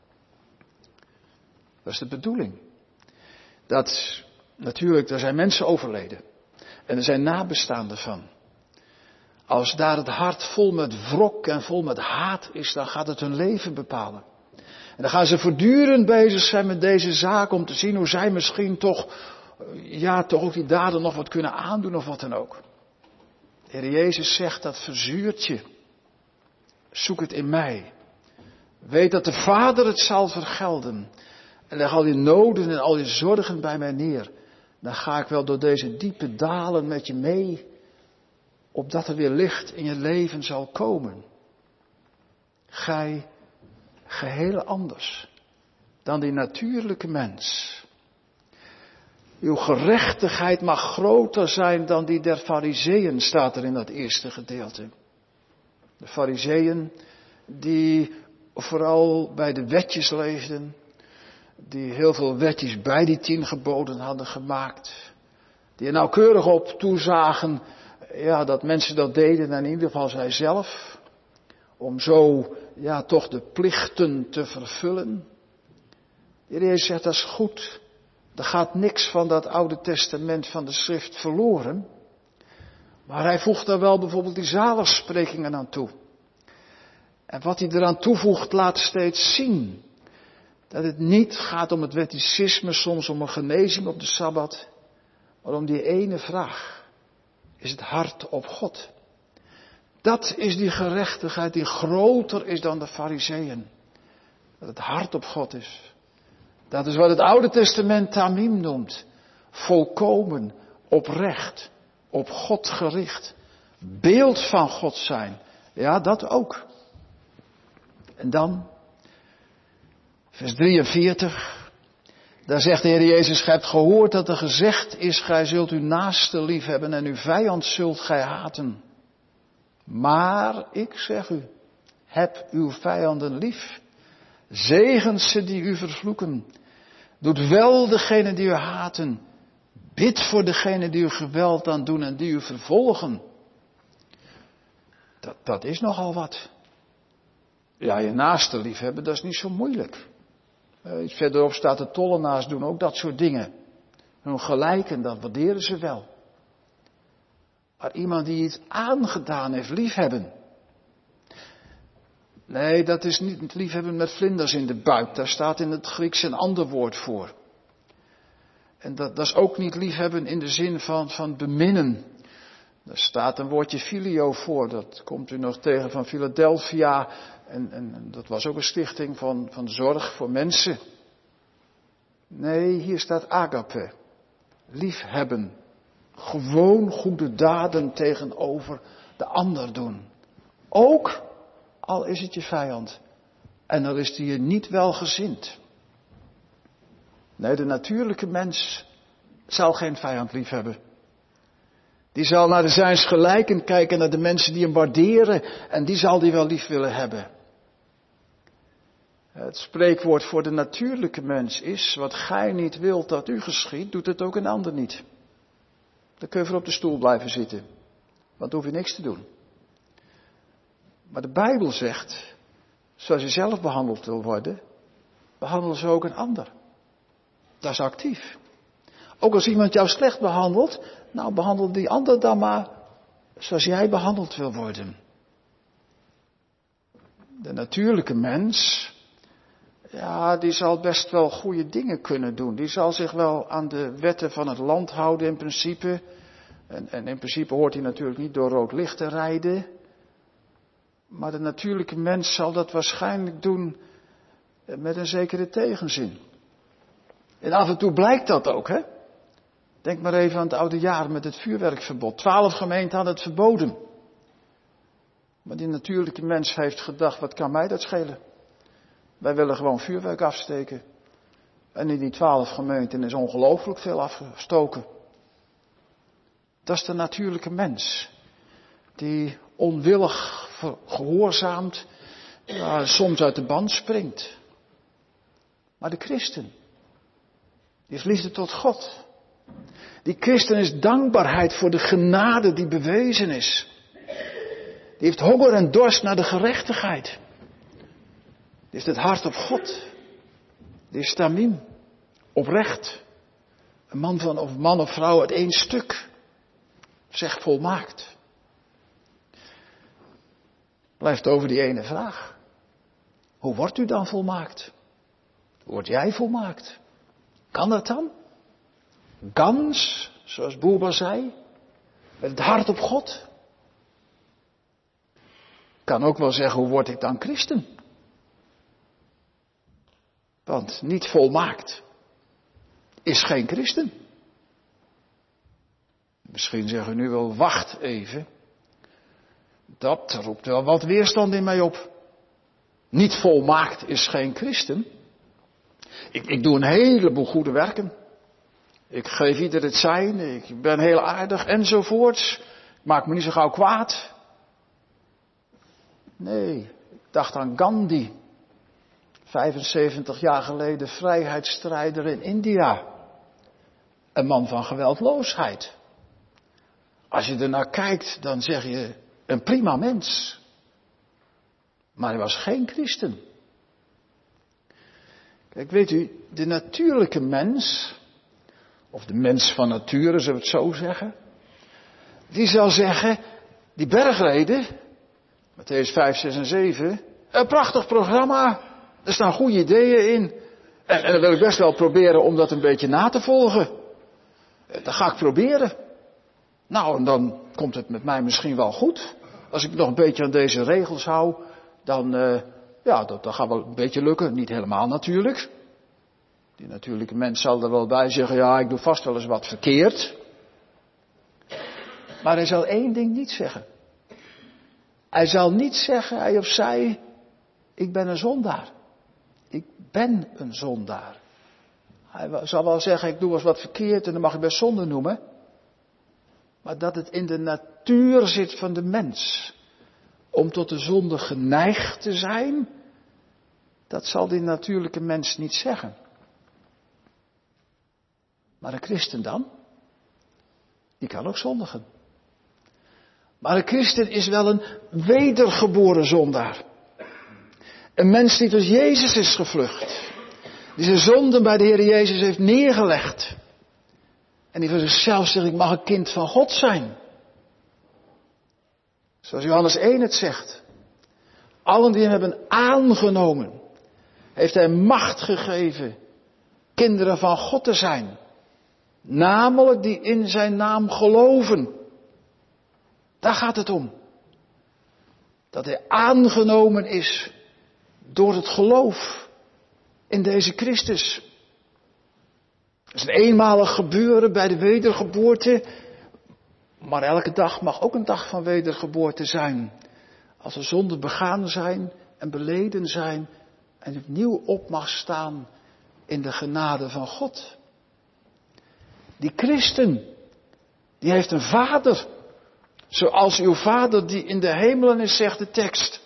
Dat is de bedoeling. Dat, natuurlijk, er zijn mensen overleden. En er zijn nabestaanden van. Als daar het hart vol met wrok en vol met haat is, dan gaat het hun leven bepalen. En dan gaan ze voortdurend bezig zijn met deze zaak om te zien hoe zij misschien toch, ja, toch ook die daden nog wat kunnen aandoen of wat dan ook. De Heer Jezus zegt, dat verzuurt je. Zoek het in mij. Weet dat de Vader het zal vergelden. En leg al je noden en al je zorgen bij mij neer. Dan ga ik wel door deze diepe dalen met je mee. Opdat er weer licht in je leven zal komen. Gij geheel anders dan die natuurlijke mens. Uw gerechtigheid mag groter zijn dan die der Farizeeën, staat er in dat eerste gedeelte. De Farizeeën die vooral bij de wetjes leefden, die heel veel wetjes bij die tien geboden hadden gemaakt, die er nauwkeurig op toezagen, ja, dat mensen dat deden, en in ieder geval zij zelf, om zo, ja, toch de plichten te vervullen. De Heer Jezus zegt, dat is goed. Er gaat niks van dat Oude Testament van de schrift verloren. Maar hij voegt daar wel bijvoorbeeld die zaligsprekingen aan toe. En wat hij eraan toevoegt laat steeds zien dat het niet gaat om het wetticisme, soms om een genezing op de Sabbat, maar om die ene vraag. Is het hart op God? Dat is die gerechtigheid die groter is dan de Farizeeën. Dat het hart op God is. Dat is wat het Oude Testament tamim noemt. Volkomen, oprecht, op God gericht. Beeld van God zijn. Ja, dat ook. En dan, vers drieënveertig. Daar zegt de Heer Jezus, gij hebt gehoord dat er gezegd is, gij zult uw naaste lief hebben en uw vijand zult gij haten. Maar, ik zeg u, heb uw vijanden lief. Zegent ze die u vervloeken. Doet wel degene die u haten. Bid voor degene die u geweld aan doen en die u vervolgen. Dat, dat is nogal wat. Ja, je naaste lief hebben, dat is niet zo moeilijk. Uh, iets verderop staat de tollenaars doen ook dat soort dingen. Hun gelijken, dat waarderen ze wel. Maar iemand die iets aangedaan heeft, liefhebben. Nee, dat is niet liefhebben met vlinders in de buik. Daar staat in het Grieks een ander woord voor. En dat, dat is ook niet liefhebben in de zin van, van beminnen. Daar staat een woordje filio voor. Dat komt u nog tegen van Philadelphia. En, en dat was ook een stichting van, van zorg voor mensen. Nee, hier staat agape. Liefhebben. Gewoon goede daden tegenover de ander doen. Ook al is het je vijand. En al is die je niet welgezind. Nee, de natuurlijke mens zal geen vijand lief hebben. Die zal naar de zijns gelijken kijken, naar de mensen die hem waarderen. En die zal hij wel lief willen hebben. Het spreekwoord voor de natuurlijke mens is, wat gij niet wilt dat u geschiedt, doet het ook een ander niet. Dan kun je voor op de stoel blijven zitten. Want dan hoef je niks te doen. Maar de Bijbel zegt, zoals je zelf behandeld wil worden, behandel ze ook een ander. Dat is actief. Ook als iemand jou slecht behandelt, nou behandel die ander dan maar zoals jij behandeld wil worden. De natuurlijke mens, ja, die zal best wel goede dingen kunnen doen. Die zal zich wel aan de wetten van het land houden in principe. En, en in principe hoort hij natuurlijk niet door rood licht te rijden. Maar de natuurlijke mens zal dat waarschijnlijk doen met een zekere tegenzin. En af en toe blijkt dat ook, hè. Denk maar even aan het oude jaar met het vuurwerkverbod. Twaalf gemeenten hadden het verboden. Maar die natuurlijke mens heeft gedacht, wat kan mij dat schelen? Wij willen gewoon vuurwerk afsteken. En in die twaalf gemeenten is ongelooflijk veel afgestoken. Dat is de natuurlijke mens. Die onwillig gehoorzaamt, ja, soms uit de band springt. Maar de christen, die is liefde tot God. Die christen is dankbaarheid voor de genade die bewezen is. Die heeft honger en dorst naar de gerechtigheid. Die heeft het hart op God. Die is tamim, oprecht. Een man, van, of man of vrouw uit één stuk. Zeg volmaakt. Blijft over die ene vraag. Hoe wordt u dan volmaakt? Hoe word jij volmaakt? Kan dat dan? Gans, zoals Boerba zei, met het hart op God. Kan ook wel zeggen, hoe word ik dan christen? Want niet volmaakt is geen christen. Misschien zeggen we nu wel, wacht even. Dat roept wel wat weerstand in mij op. Niet volmaakt is geen christen. Ik, ik doe een heleboel goede werken. Ik geef ieder het zijn. Ik ben heel aardig enzovoorts. Ik maak me niet zo gauw kwaad. Nee, ik dacht aan Gandhi. vijfenzeventig jaar geleden vrijheidsstrijder in India. Een man van geweldloosheid. Als je ernaar kijkt, dan zeg je een prima mens. Maar hij was geen christen. Kijk, weet u, de natuurlijke mens, of de mens van nature, zullen we het zo zeggen, die zal zeggen, die bergreden, Mattheüs vijf, zes en zeven, een prachtig programma, er staan goede ideeën in. En, en dan wil ik best wel proberen om dat een beetje na te volgen. Dat ga ik proberen. Nou, en dan komt het met mij misschien wel goed. Als ik nog een beetje aan deze regels hou, dan, uh, ja, dat, dat gaat wel een beetje lukken. Niet helemaal natuurlijk. Die natuurlijke mens zal er wel bij zeggen, ja, ik doe vast wel eens wat verkeerd. Maar hij zal één ding niet zeggen. Hij zal niet zeggen, hij of zij, ik ben een zondaar. Ik ben een zondaar. Hij zal wel zeggen, ik doe wel eens wat verkeerd en dan mag ik best zonde noemen. Maar dat het in de natuur zit van de mens. Om tot de zonde geneigd te zijn. Dat zal die natuurlijke mens niet zeggen. Maar een christen dan? Die kan ook zondigen. Maar een christen is wel een wedergeboren zondaar. Een mens die tot Jezus is gevlucht. Die zijn zonden bij de Heer Jezus heeft neergelegd. En die voor zichzelf zegt, ik mag een kind van God zijn. Zoals Johannes één het zegt. Allen die hem hebben aangenomen, heeft hij macht gegeven kinderen van God te zijn. Namelijk die in zijn naam geloven. Daar gaat het om. Dat hij aangenomen is door het geloof in deze Christus. Dat is een eenmalig gebeuren bij de wedergeboorte. Maar elke dag mag ook een dag van wedergeboorte zijn. Als er zonden begaan zijn en beleden zijn. En opnieuw op mag staan in de genade van God. Die christen, Die heeft een vader. Zoals uw vader die in de hemelen is, zegt de tekst.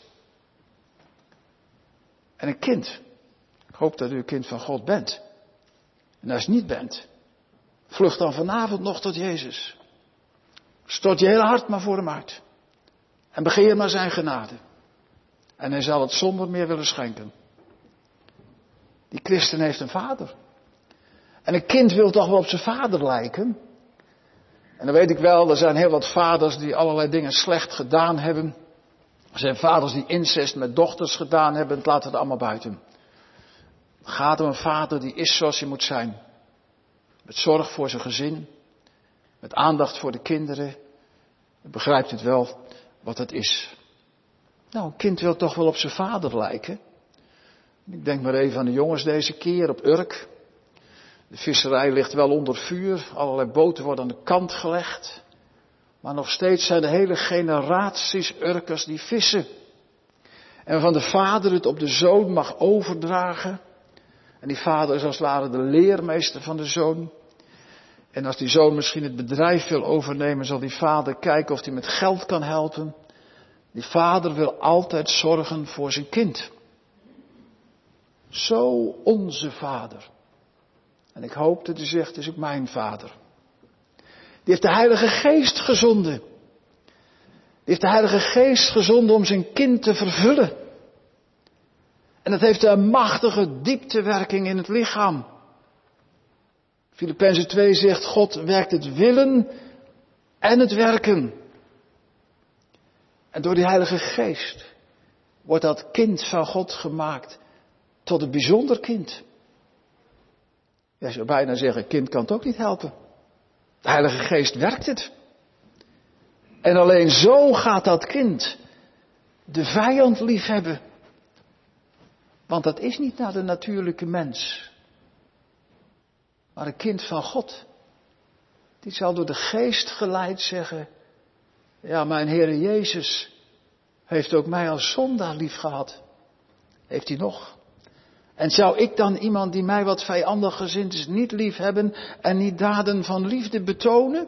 En een kind. Ik hoop dat u een kind van God bent. En als je het niet bent, vlucht dan vanavond nog tot Jezus. Stort je hele hart maar voor hem uit. En begeer maar zijn genade. En hij zal het zonder meer willen schenken. Die christen heeft een vader. En een kind wil toch wel op zijn vader lijken. En dan weet ik wel, er zijn heel wat vaders die allerlei dingen slecht gedaan hebben. Er zijn vaders die incest met dochters gedaan hebben. Het laten we er allemaal buiten. Het gaat om een vader die is zoals hij moet zijn. Met zorg voor zijn gezin. Met aandacht voor de kinderen. U begrijpt het wel wat het is. Nou, een kind wil toch wel op zijn vader lijken. Ik denk maar even aan de jongens deze keer op Urk. De visserij ligt wel onder vuur. Allerlei boten worden aan de kant gelegd. Maar nog steeds zijn er hele generaties Urkers die vissen. En van de vader het op de zoon mag overdragen. En die vader is als het ware de leermeester van de zoon. En als die zoon misschien het bedrijf wil overnemen, zal die vader kijken of hij met geld kan helpen. Die vader wil altijd zorgen voor zijn kind. Zo onze vader. En ik hoop dat u zegt, het is ook mijn vader. Die heeft de Heilige Geest gezonden. Die heeft de Heilige Geest gezonden om zijn kind te vervullen. En dat heeft een machtige dieptewerking in het lichaam. Filippenzen twee zegt, God werkt het willen en het werken. En door die Heilige Geest wordt dat kind van God gemaakt tot een bijzonder kind. Ja, je zou bijna zeggen, kind kan het ook niet helpen. De Heilige Geest werkt het. En alleen zo gaat dat kind de vijand liefhebben. Want dat is niet naar de natuurlijke mens. Maar een kind van God. Die zal door de Geest geleid zeggen. Ja, mijn Heere Jezus heeft ook mij als zondaar lief gehad. Heeft hij nog. En zou ik dan iemand die mij wat vijandig gezind is niet lief hebben en niet daden van liefde betonen?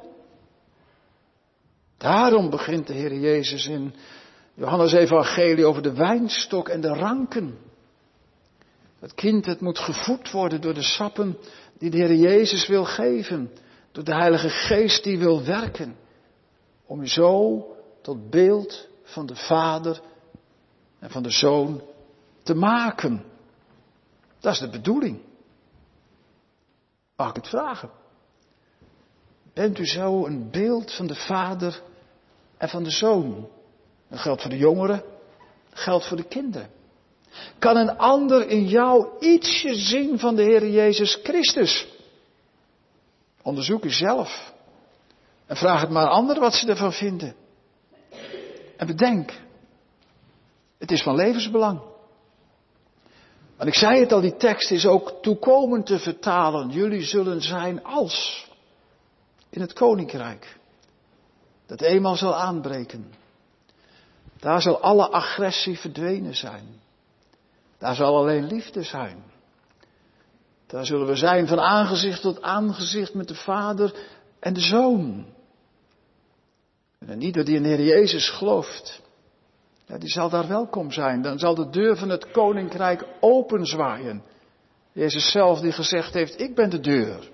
Daarom begint de Heer Jezus in Johannes Evangelie over de wijnstok en de ranken. Het kind, het moet gevoed worden door de sappen die de Heer Jezus wil geven. Door de Heilige Geest die wil werken. Om je zo tot beeld van de Vader en van de Zoon te maken. Dat is de bedoeling. Mag ik het vragen? Bent u zo een beeld van de Vader en van de Zoon? Dat geldt voor de jongeren, dat geldt voor de kinderen. Kan een ander in jou ietsje zien van de Heer Jezus Christus? Onderzoek uzelf. En vraag het maar anderen wat ze ervan vinden. En bedenk, het is van levensbelang. Want ik zei het al, die tekst is ook toekomend te vertalen. Jullie zullen zijn als in het koninkrijk. Dat eenmaal zal aanbreken. Daar zal alle agressie verdwenen zijn. Daar zal alleen liefde zijn. Daar zullen we zijn van aangezicht tot aangezicht met de Vader en de Zoon. En ieder die in de Heer Jezus gelooft, ja, die zal daar welkom zijn. Dan zal de deur van het koninkrijk openzwaaien. Jezus zelf die gezegd heeft, ik ben de deur.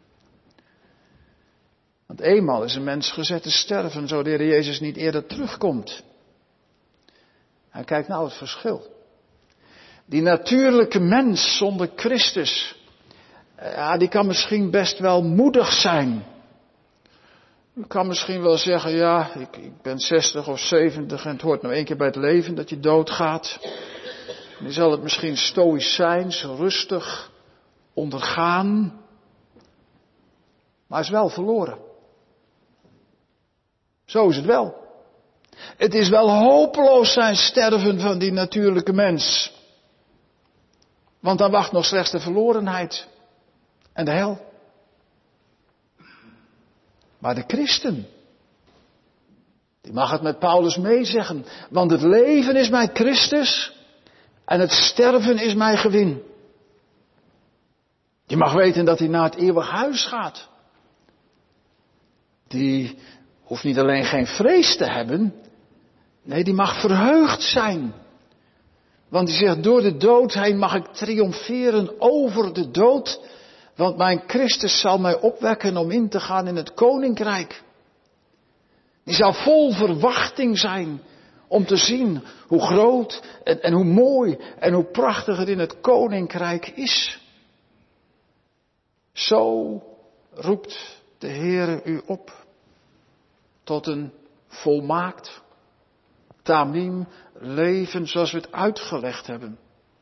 Want eenmaal is een mens gezet te sterven, zo de Heer Jezus niet eerder terugkomt. En kijk nou het verschil. Die natuurlijke mens zonder Christus, ja, die kan misschien best wel moedig zijn. U kan misschien wel zeggen, ja, ik, ik ben zestig of zeventig en het hoort nou één keer bij het leven dat je doodgaat. En je zal het misschien stoïcijns, rustig ondergaan. Maar is wel verloren. Zo is het wel. Het is wel hopeloos zijn sterven van die natuurlijke mens. Want dan wacht nog slechts de verlorenheid en de hel. Maar de christen, die mag het met Paulus meezeggen. Want het leven is mij Christus en het sterven is mij gewin. Je mag weten dat hij naar het eeuwig huis gaat. die hoeft niet alleen geen vrees te hebben. Nee, die mag verheugd zijn. Want die zegt, door de dood heen mag ik triomferen over de dood. Want mijn Christus zal mij opwekken om in te gaan in het koninkrijk. Die zal vol verwachting zijn om te zien hoe groot en, en hoe mooi en hoe prachtig het in het koninkrijk is. Zo roept de Heere u op tot een volmaakt tamim leven zoals we het uitgelegd hebben.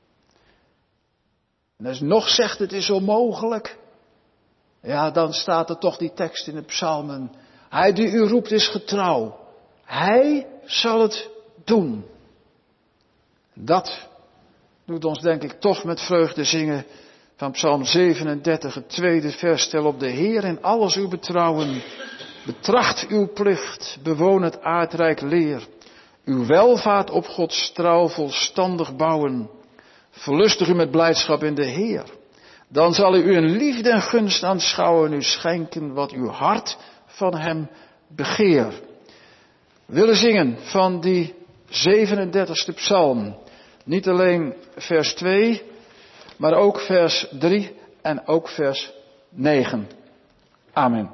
En als nog zegt het is onmogelijk, ja, dan staat er toch die tekst in de psalmen. Hij die u roept is getrouw. Hij zal het doen. Dat doet ons denk ik toch met vreugde zingen van Psalm zevenendertig, het tweede vers. Stel op de Heer in alles uw betrouwen. Betracht uw plicht, bewoon het aardrijk leer. Uw welvaart op Gods trouw volstandig bouwen. Verlustig u met blijdschap in de Heer. Dan zal hij u een liefde en gunst aanschouwen, u schenken wat uw hart van hem begeer. We willen zingen van die zevenendertigste psalm. Niet alleen vers twee, maar ook vers drie en ook vers negen. Amen.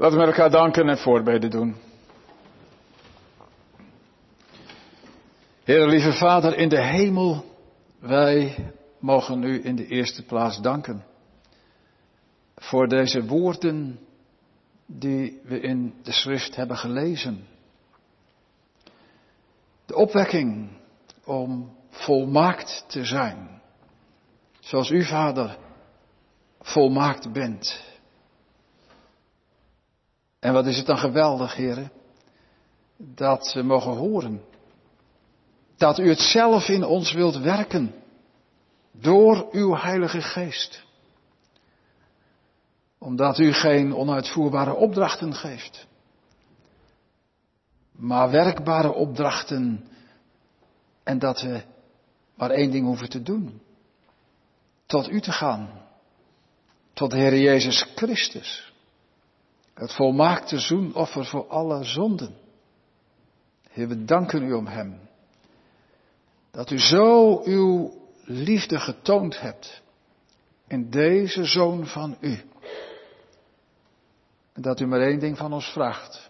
Laten we met elkaar danken en voorbeden doen. Heere, lieve Vader in de hemel, wij mogen u in de eerste plaats danken voor deze woorden die we in de schrift hebben gelezen. De opwekking om volmaakt te zijn, zoals u, Vader, volmaakt bent. En wat is het dan geweldig, Heere, dat we mogen horen dat u het zelf in ons wilt werken door uw Heilige Geest. Omdat u geen onuitvoerbare opdrachten geeft, maar werkbare opdrachten en dat we maar één ding hoeven te doen. Tot u te gaan, tot de Heer Jezus Christus. Het volmaakte zoenoffer voor alle zonden. Heer, we danken u om hem. Dat u zo uw liefde getoond hebt in deze Zoon van u. En dat u maar één ding van ons vraagt.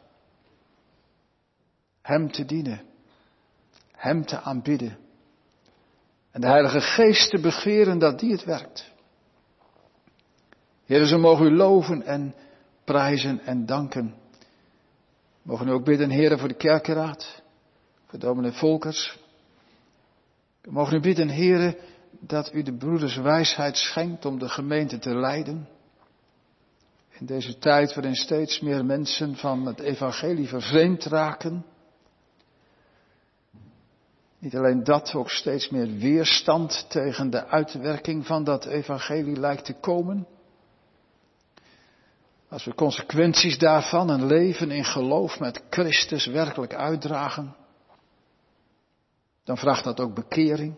Hem te dienen. Hem te aanbidden. En de Heilige Geest te begeren dat die het werkt. Heer, zo mogen u loven en prijzen en danken. Mogen u ook bidden, Heer, voor de kerkenraad. Voor dominee Volkers. We mogen u bidden, Heer, dat u de broeders wijsheid schenkt om de gemeente te leiden. In deze tijd waarin steeds meer mensen van het evangelie vervreemd raken. Niet alleen dat, ook steeds meer weerstand tegen de uitwerking van dat evangelie lijkt te komen. Als we consequenties daarvan een leven in geloof met Christus werkelijk uitdragen, dan vraagt dat ook bekering.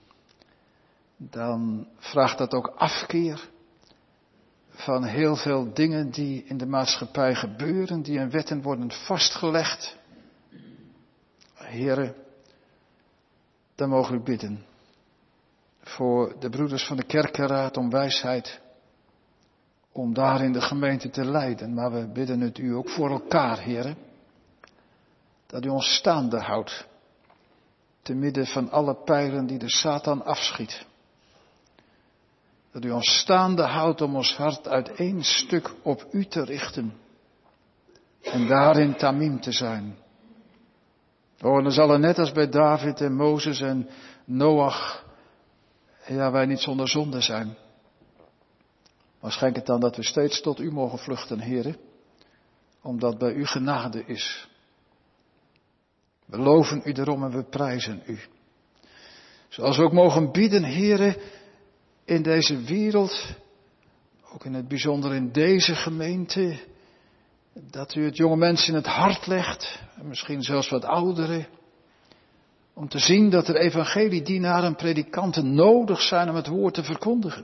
Dan vraagt dat ook afkeer van heel veel dingen die in de maatschappij gebeuren, die in wetten worden vastgelegd. Heren, dan mogen we bidden voor de broeders van de kerkenraad om wijsheid, om daar in de gemeente te leiden. Maar we bidden het u ook voor elkaar, heren, dat u ons staande houdt, te midden van alle pijlen die de Satan afschiet. Dat u ons staande houdt om ons hart uit één stuk op u te richten. En daarin tamim te zijn. Oh, en dan zal er net als bij David en Mozes en Noach, ja, wij niet zonder zonde zijn. Maar schenk het dan dat we steeds tot u mogen vluchten, heren. Omdat bij u genade is. We loven u erom en we prijzen u. Zoals we ook mogen bieden, heren, in deze wereld, ook in het bijzonder in deze gemeente, dat u het jonge mensen in het hart legt, en misschien zelfs wat ouderen, om te zien dat er evangeliedienaren en predikanten nodig zijn om het woord te verkondigen.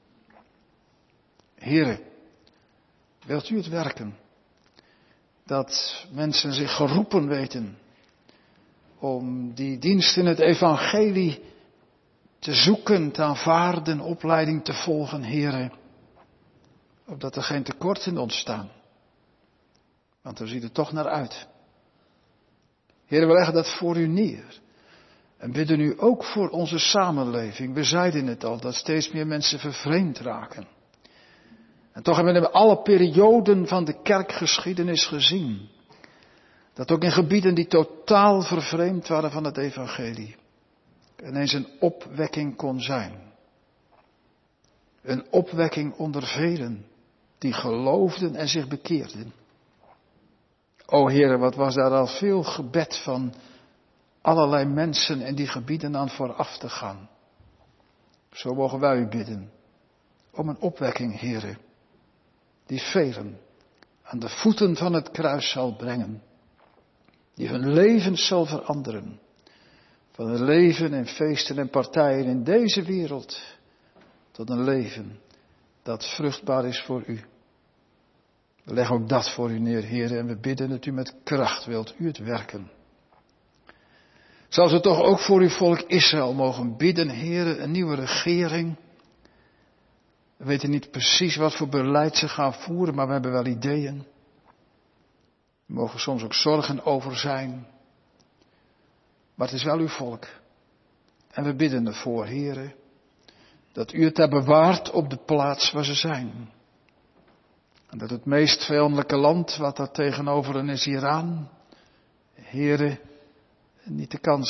Heren, wilt u het werken? Dat mensen zich geroepen weten om die dienst in het evangelie te zoeken, te aanvaarden, opleiding te volgen, heren. Opdat er geen tekorten ontstaan. Want er ziet het toch naar uit. Heren, we leggen dat voor u neer. En bidden u ook voor onze samenleving. We zeiden het al, dat steeds meer mensen vervreemd raken. En toch hebben we in alle perioden van de kerkgeschiedenis gezien. Dat ook in gebieden die totaal vervreemd waren van het evangelie, ineens een opwekking kon zijn. Een opwekking onder velen die geloofden en zich bekeerden. O Heere, wat was daar al veel gebed van allerlei mensen in die gebieden aan vooraf te gaan. Zo mogen wij u bidden om een opwekking, Heere, die velen aan de voeten van het kruis zal brengen. Die hun levens zal veranderen. Van een leven in feesten en partijen in deze wereld tot een leven dat vruchtbaar is voor u. We leggen ook dat voor u neer, Heer, en we bidden dat u met kracht wilt u het werken. Zoals we toch ook voor uw volk Israël mogen bidden, Heer, een nieuwe regering. We weten niet precies wat voor beleid ze gaan voeren, maar we hebben wel ideeën. Er mogen soms ook zorgen over zijn. Maar het is wel uw volk. En we bidden ervoor, Heere, dat u het daar bewaart op de plaats waar ze zijn. En dat het meest vijandelijke land, wat daar tegenover hen is, Iran, Heere, niet de kans